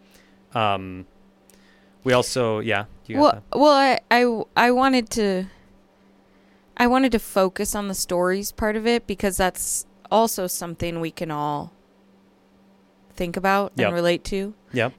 We also, I wanted to focus on the stories part of it because that's also something we can all think about and relate to. Yep.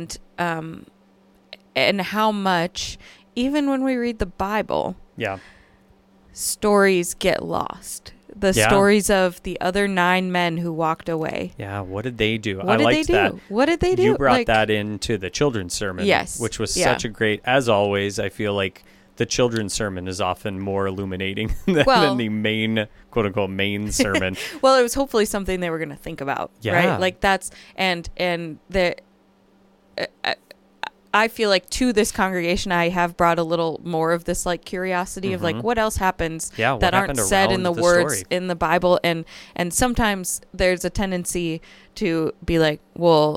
And how much, even when we read the Bible, stories get lost. The stories of the other 9 men who walked away. Yeah, what did they do? What did they do? You brought that into the children's sermon, which was such a great, as always, I feel like the children's sermon is often more illuminating than the main, quote-unquote, main sermon. Well, it was hopefully something they were going to think about, right? Like that's, and the... I feel like to this congregation, I have brought a little more of this like curiosity of like what else happens that aren't said in the words story. In the Bible. And sometimes there's a tendency to be like, well,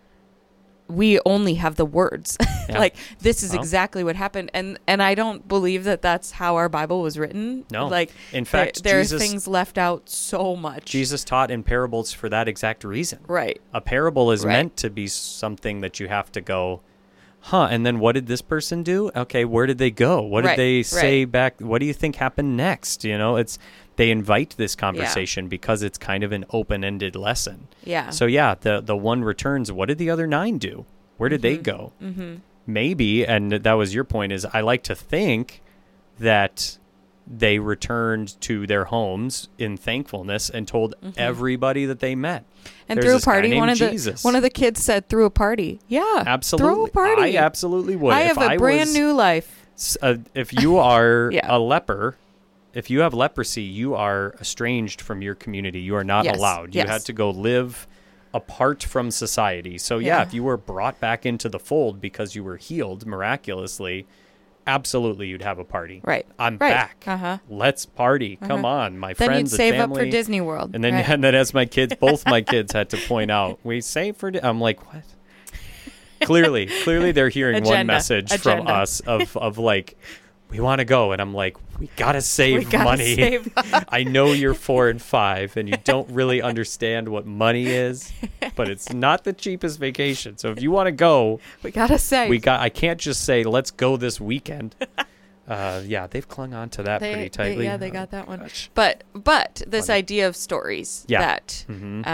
we only have the words. Like this is exactly what happened. And I don't believe that that's how our Bible was written. No. Like in fact, there are things left out so much. Jesus taught in parables for that exact reason. Right. A parable is meant to be something that you have to go, and then what did this person do? Okay, where did they go? What did they say back? What do you think happened next? They invite this conversation because it's kind of an open-ended lesson. Yeah. So the one returns. What did the other 9 do? Where did they go? Mm-hmm. Maybe, and that was your point, is I like to think that they returned to their homes in thankfulness and told everybody that they met. And threw a party. One of the kids said, "Threw a party." Yeah, absolutely. Throw a party. I absolutely would. I have a brand new life. If you are a leper, if you have leprosy, you are estranged from your community. You are not allowed. You had to go live apart from society. So if you were brought back into the fold because you were healed miraculously, absolutely you'd have a party. Right. I'm back. Let's party. Come on, my then friends you'd save and family. Up for Disney World. And then as my kids, both my kids had to point out, we save for I'm like, what? Clearly they're hearing one message from us of like, we want to go, and I'm like, we gotta save money. I know you're 4 and 5, and you don't really understand what money is, but it's not the cheapest vacation. So if you want to go, we gotta save. I can't just say let's go this weekend. They've clung on to that pretty tightly. They got that one. Gosh. But this idea of stories that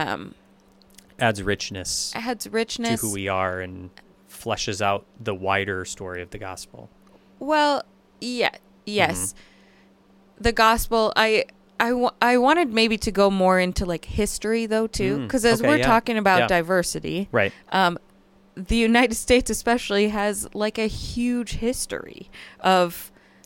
adds richness to who we are and fleshes out the wider story of the gospel. Well. Yes. The gospel, I wanted maybe to go more into like history though too, because as we're talking about diversity, right? The United States especially has like a huge history of,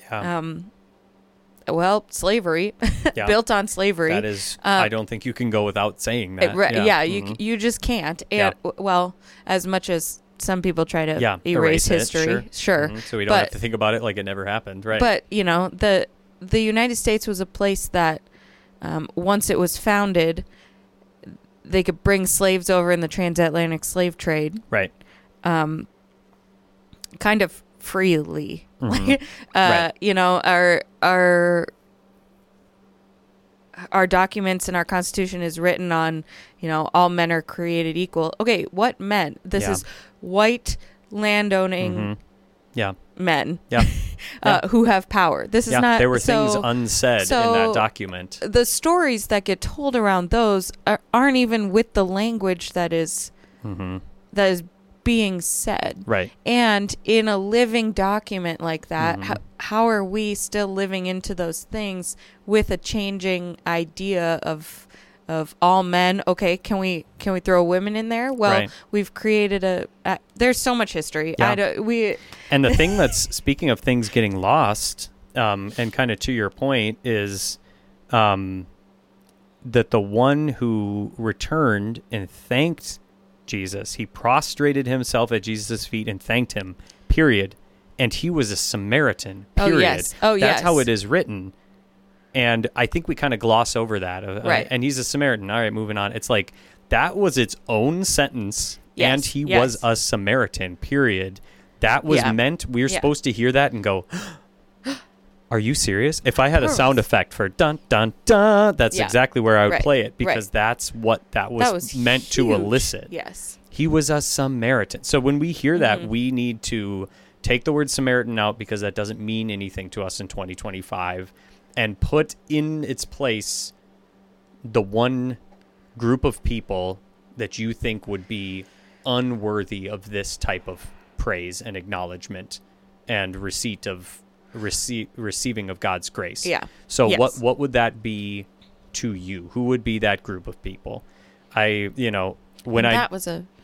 slavery, built on slavery. That is, I don't think you can go without saying that. You just can't. And as much as some people try to erase history. Sure. So we don't have to think about it like it never happened, right? But, the United States was a place that once it was founded, they could bring slaves over in the transatlantic slave trade. Right. Kind of freely. Right. Our documents and our Constitution is written on, all men are created equal. Okay, what men? This is white landowning men who have power. This is not... There were things unsaid in that document. The stories that get told around those aren't even with the language that is being said. Right. And in a living document like that, how are we still living into those things with a changing idea of all men? Okay, can we throw women in there? Well, we've created there's so much history. And the thing that's, speaking of things getting lost, and kind of to your point, is that the one who returned and thanked Jesus, he prostrated himself at Jesus' feet and thanked him, period. And he was a Samaritan, period. That's how it is written. And I think we kind of gloss over that. And he's a Samaritan. All right, moving on. It's like, that was its own sentence. Yes. And he was a Samaritan, period. That was meant, we're supposed to hear that and go, are you serious? If I had a sound effect for dun, dun, dun, that's exactly where I would play it, because that's what that was meant huge to elicit. Yes. He was a Samaritan. So when we hear that, we need to take the word Samaritan out, because that doesn't mean anything to us in 2025, and put in its place the one group of people that you think would be unworthy of this type of praise and acknowledgement and receiving of God's grace. Yeah. So what would that be to you? Who would be that group of people? that was a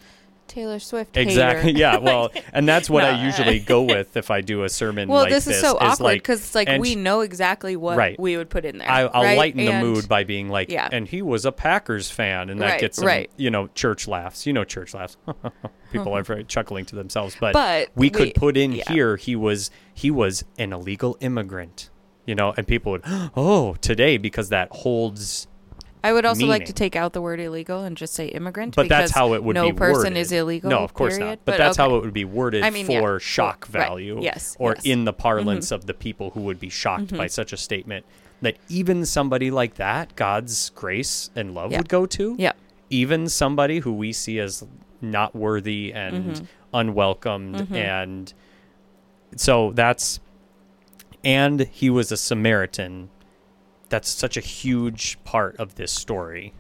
Taylor Swift exactly. hater. Yeah. Well, and that's what I usually go with if I do a sermon. Well, this is so awkward because it's like we know exactly what we would put in there. I'll lighten the mood by being like, and he was a Packers fan, and that gets some, church laughs. Church laughs. People are very chuckling to themselves, but we could put in here he was an illegal immigrant, and people would today, because that holds. I would also like to take out the word illegal and just say immigrant. But that's how it would be worded. No person is illegal. No, of course not. But that's how it would be worded for shock value. Right. Yes. Or in the parlance of the people who would be shocked by such a statement. That even somebody like that, God's grace and love would go to. Yeah. Even somebody who we see as not worthy and unwelcomed. And so that's... And he was a Samaritan. That's such a huge part of this story.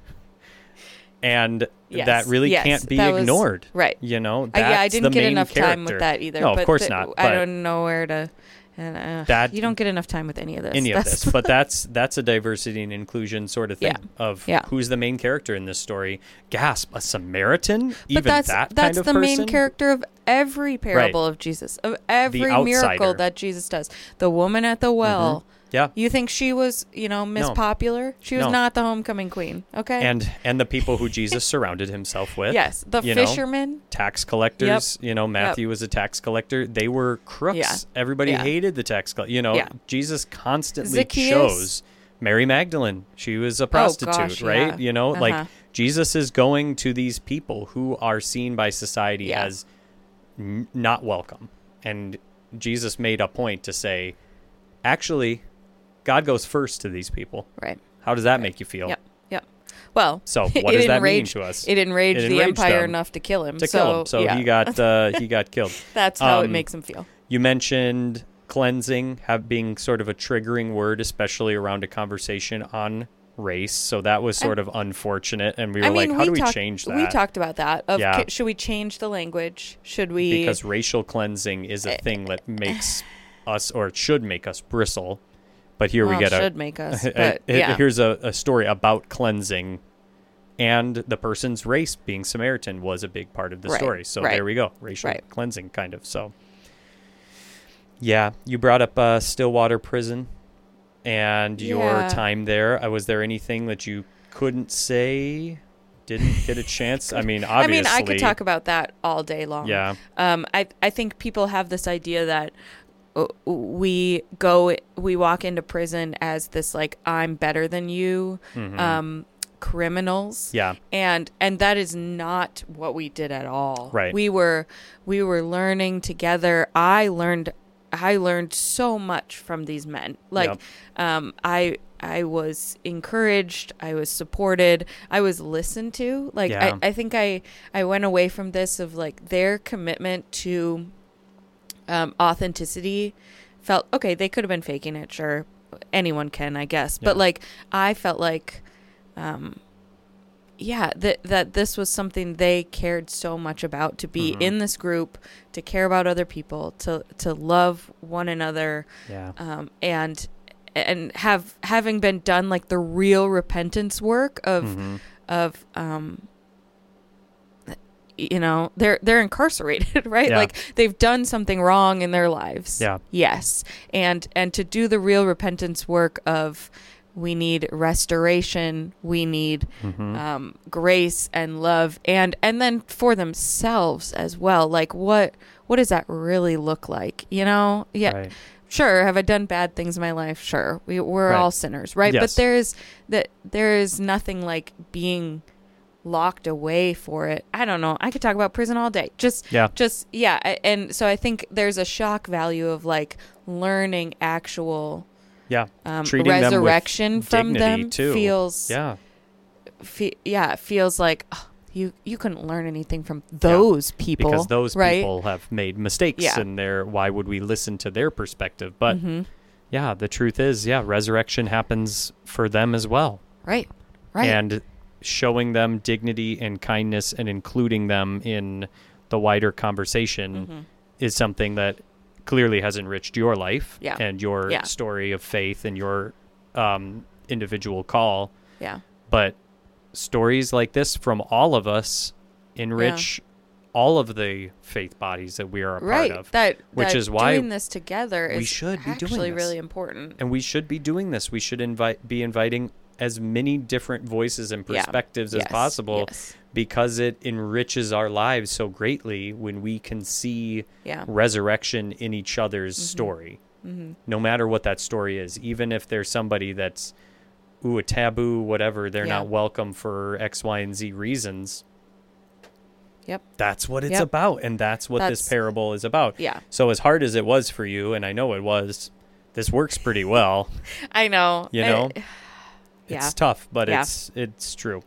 And that really can't be ignored. Right. That's I didn't get enough character. time with that either. No, of course not. I don't know where to... you don't get enough time with any of this. But that's a diversity and inclusion sort of thing of who's the main character in this story. Gasp, a Samaritan? But that's the main character of every parable of Jesus, of every miracle that Jesus does. The woman at the well... Yeah. You think she was, Miss Popular? She was not the homecoming queen, okay? And the people who Jesus surrounded himself with. Yes, the fishermen. Tax collectors. Matthew was a tax collector. They were crooks. Yeah. Everybody hated the tax collector. Jesus constantly shows Mary Magdalene. She was a prostitute, right? Like Jesus is going to these people who are seen by society as not welcome. And Jesus made a point to say, actually... God goes first to these people. Right. How does that make you feel? Yep. Well, so what does that mean to us? It enraged the empire enough to kill him. So he got killed. That's how it makes him feel. You mentioned cleansing being sort of a triggering word, especially around a conversation on race. So that was sort of unfortunate, and we were how do we change that? We talked about that. Should we change the language? Should we? Because racial cleansing is a thing that makes us, or it should make us, bristle. But here we get should make us. But, here's a story about cleansing, and the person's race being Samaritan was a big part of the story. So there we go, racial cleansing, kind of. So, you brought up Stillwater Prison and your time there. Was there anything that you couldn't say? Didn't get a chance? I mean, obviously. I could talk about that all day long. Yeah. I think people have this idea that we walk into prison as this like I'm better than you criminals, and that is not what we did at all. Right. We were learning together. I learned so much from these men. Like I was encouraged, I was supported, I was listened to. Like I think I went away from this of like their commitment to authenticity felt okay. They could have been faking it, sure. Anyone can, I guess. But like I felt like that this was something they cared so much about, to be in this group, to care about other people, to love one another, and having been done like the real repentance work of they're incarcerated, right? Like they've done something wrong in their lives. Yes. And to do the real repentance work of, we need restoration, we need grace and love, and then for themselves as well. Like what does that really look like? Right. Sure, have I done bad things in my life? Sure, we're all sinners, right? Yes. But there is nothing like being locked away for it. I don't know. I could talk about prison all day. And so I think there's a shock value of like learning actual treating resurrection them from them too. Feels it feels like you couldn't learn anything from those people, because those people have made mistakes, and why would we listen to their perspective? But the truth is, resurrection happens for them as well, right and showing them dignity and kindness and including them in the wider conversation is something that clearly has enriched your life and your story of faith and your individual call. But stories like this from all of us enrich all of the faith bodies that we are a part of. Which is why doing this together is we should be doing actually this. really important. And we should be doing this. We should be inviting as many different voices and perspectives as possible, because it enriches our lives so greatly when we can see resurrection in each other's story. No matter what that story is, even if there's somebody that's a taboo, whatever, they're not welcome for X, Y, and Z reasons. That's what it's about, and that's what this parable is about. So as hard as it was for you, and I know it was, this works pretty well. I know. You know? It's tough, but it's true.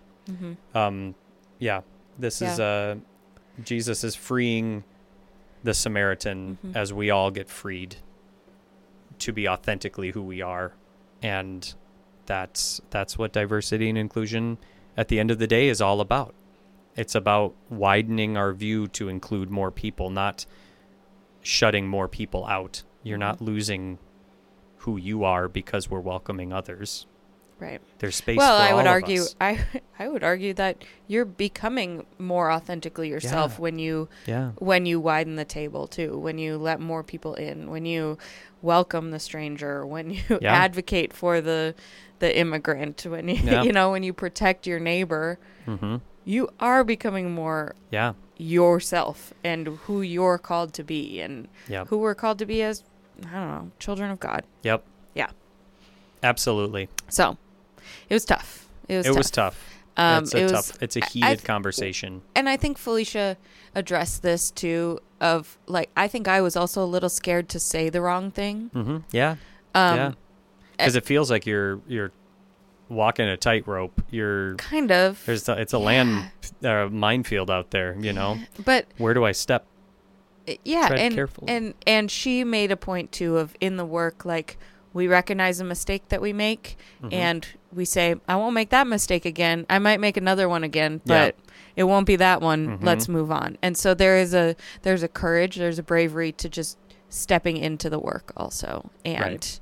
This is Jesus is freeing the Samaritan as we all get freed to be authentically who we are. And that's what diversity and inclusion at the end of the day is all about. It's about widening our view to include more people, not shutting more people out. You're not losing who you are because we're welcoming others. Right. There's space for all of us. I would argue that you're becoming more authentically yourself when you widen the table too, when you let more people in, when you welcome the stranger, when you advocate for the immigrant, when you when you protect your neighbor. You are becoming more yourself and who you're called to be and who we're called to be as, I don't know, children of God. Yep. Yeah. Absolutely. So it was tough. It was tough. It's a heated conversation. And I think Felicia addressed this too, of like, I think I was also a little scared to say the wrong thing. Yeah. Because it feels like you're walking a tightrope. You're kind of. It's a minefield out there, you know. But where do I step? Yeah, Tread carefully. And she made a point too of in the work, like, we recognize a mistake that we make, and we say, I won't make that mistake again. I might make another one again, but it won't be that one. Let's move on. And so there's a courage, there's a bravery to just stepping into the work also. And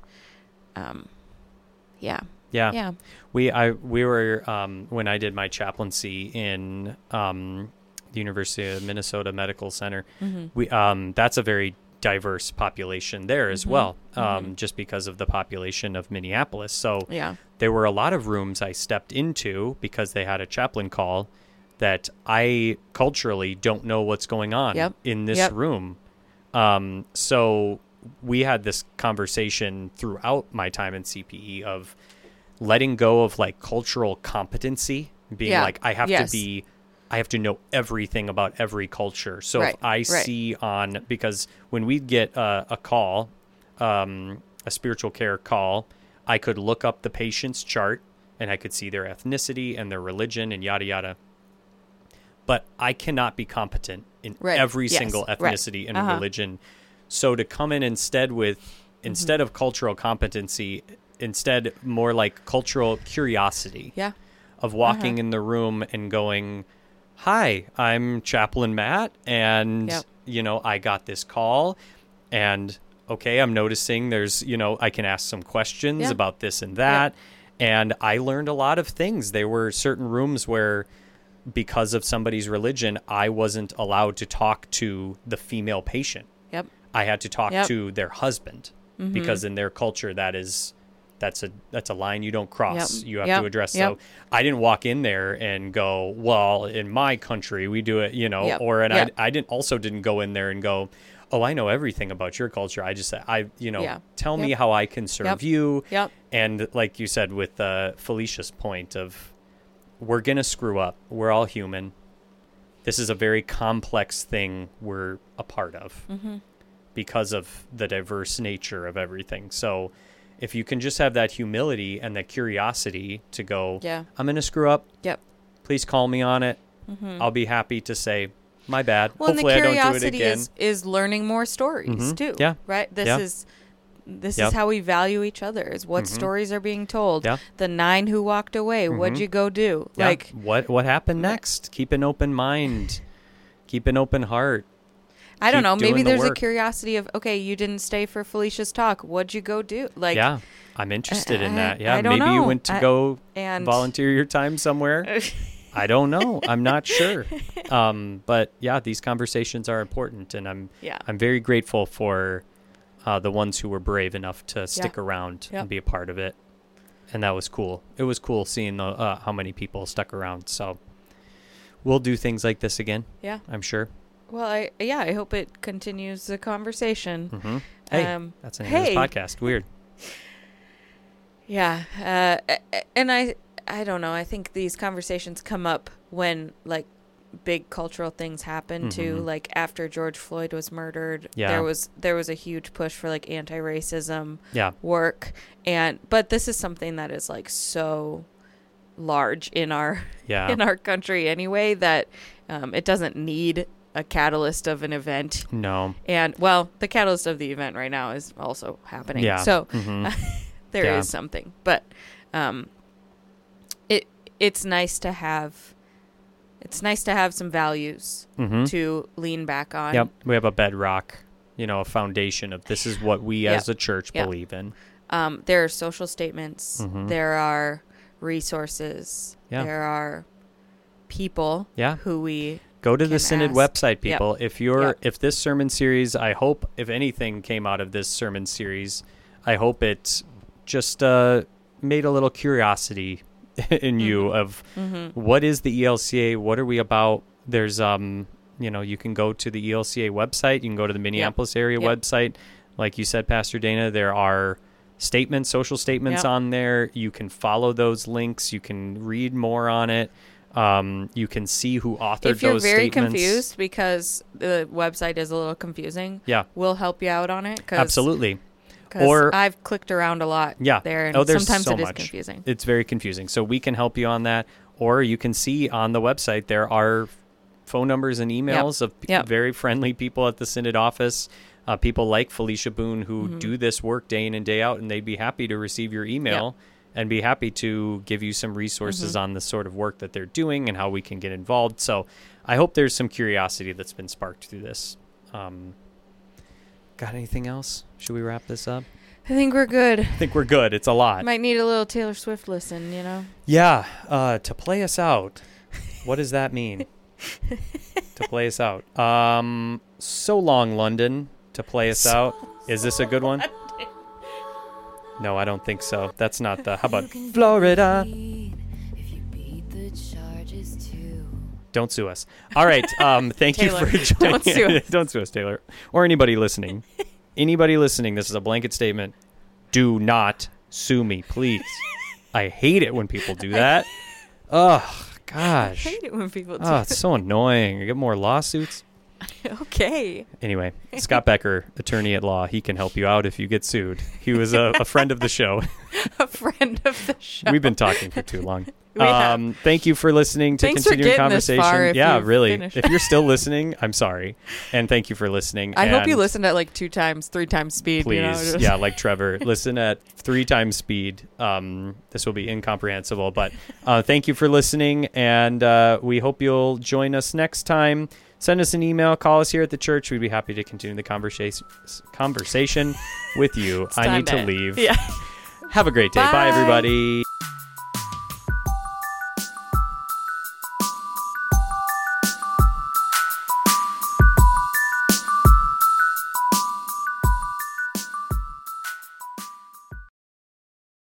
Yeah. We were when I did my chaplaincy in the University of Minnesota Medical Center. We that's a very diverse population there as well, just because of the population of Minneapolis. So there were a lot of rooms I stepped into because they had a chaplain call that I culturally don't know what's going on in this room. So we had this conversation throughout my time in CPE of letting go of like cultural competency, being like, I have to know everything about every culture. So if I see because when we get a call, a spiritual care call, I could look up the patient's chart and I could see their ethnicity and their religion and yada, yada. But I cannot be competent in every single ethnicity and religion. So to come in instead of cultural competency, instead more like cultural curiosity of walking in the room and going, hi, I'm Chaplain Matt, and, I got this call, and, okay, I'm noticing there's, I can ask some questions about this and that, and I learned a lot of things. There were certain rooms where, because of somebody's religion, I wasn't allowed to talk to the female patient. I had to talk to their husband, because in their culture, that's a line you don't cross. You have to address. So I didn't walk in there and go, well, in my country we do it, I didn't go in there and go, oh, I know everything about your culture. I just said, tell me how I can serve you. And like you said with Felicia's point of, we're going to screw up. We're all human. This is a very complex thing we're a part of because of the diverse nature of everything. So if you can just have that humility and that curiosity to go, I'm going to screw up. Please call me on it. I'll be happy to say, my bad. Well, hopefully and the I don't do it curiosity again. is learning more stories too. Right? This is how we value each other, is what stories are being told. The 9 who walked away, what'd you go do? Like what happened next? Keep an open mind. Keep an open heart. I don't know. Maybe there's a curiosity of, okay, you didn't stay for Felicia's talk. What'd you go do? Like, I'm interested in that. I don't maybe know. You went to go volunteer your time somewhere. I don't know. I'm not sure. But yeah, these conversations are important, and I'm very grateful for the ones who were brave enough to stick around and be a part of it. And that was cool. It was cool seeing how many people stuck around. So we'll do things like this again. Yeah, I'm sure. Well, I hope it continues the conversation. Mm-hmm. Hey, that's the name of this podcast. Weird. Yeah, and I don't know. I think these conversations come up when like big cultural things happen too. Like after George Floyd was murdered, there was a huge push for like anti-racism work, but this is something that is like so large in our country anyway that it doesn't need a catalyst of an event. No. And well, the catalyst of the event right now is also happening. Yeah. So there is something, but it's nice to have some values to lean back on. Yep. We have a bedrock, a foundation of this is what we as a church believe in. There are social statements. There are resources. There are people who we go to the Synod website, people. If this sermon series, I hope if anything came out of this sermon series, I hope it just made a little curiosity in you of what is the ELCA, what are we about. There's you can go to the ELCA website, you can go to the Minneapolis area website, like you said, Pastor Dana. There are social statements on there. You can follow those links, you can read more on it. You can see who authored those statements. If you're very confused because the website is a little confusing, we'll help you out on it. Absolutely. Or I've clicked around a lot there, and sometimes it is confusing. It's very confusing. So we can help you on that. Or you can see on the website there are phone numbers and emails of very friendly people at the Synod office, people like Felicia Boone who do this work day in and day out, and they'd be happy to receive your email and be happy to give you some resources on the sort of work that they're doing and how we can get involved. So I hope there's some curiosity that's been sparked through this. Got anything else? Should we wrap this up? I think we're good. It's a lot. Might need a little Taylor Swift listen, Yeah, to play us out. What does that mean? To play us out. So Long, London, to play us out. Is this a good one? No, I don't think so. That's not the... How about Florida? Don't sue us. All right. Thank you for joining. Don't sue us. Don't sue us, Taylor. Or anybody listening. Anybody listening, this is a blanket statement. Do not sue me, please. I hate it when people do that. Oh, gosh. I hate it when people do that. Oh, it's so annoying. I get more lawsuits. Okay. Anyway, Scott Becker, attorney at law. He can help you out if you get sued. He was a friend of the show. A friend of the show. We've been talking for too long. Thank you for listening to Continuing Conversation. Yeah, really. Finished. If you're still listening, I'm sorry. And thank you for listening. I hope you listened at like 2 times, 3 times speed. Please. Yeah, like Trevor. Listen at 3 times speed. This will be incomprehensible. But thank you for listening. And we hope you'll join us next time. Send us an email. Call us here at the church. We'd be happy to continue the conversation with you. I need to leave. Yeah. Have a great day. Bye everybody.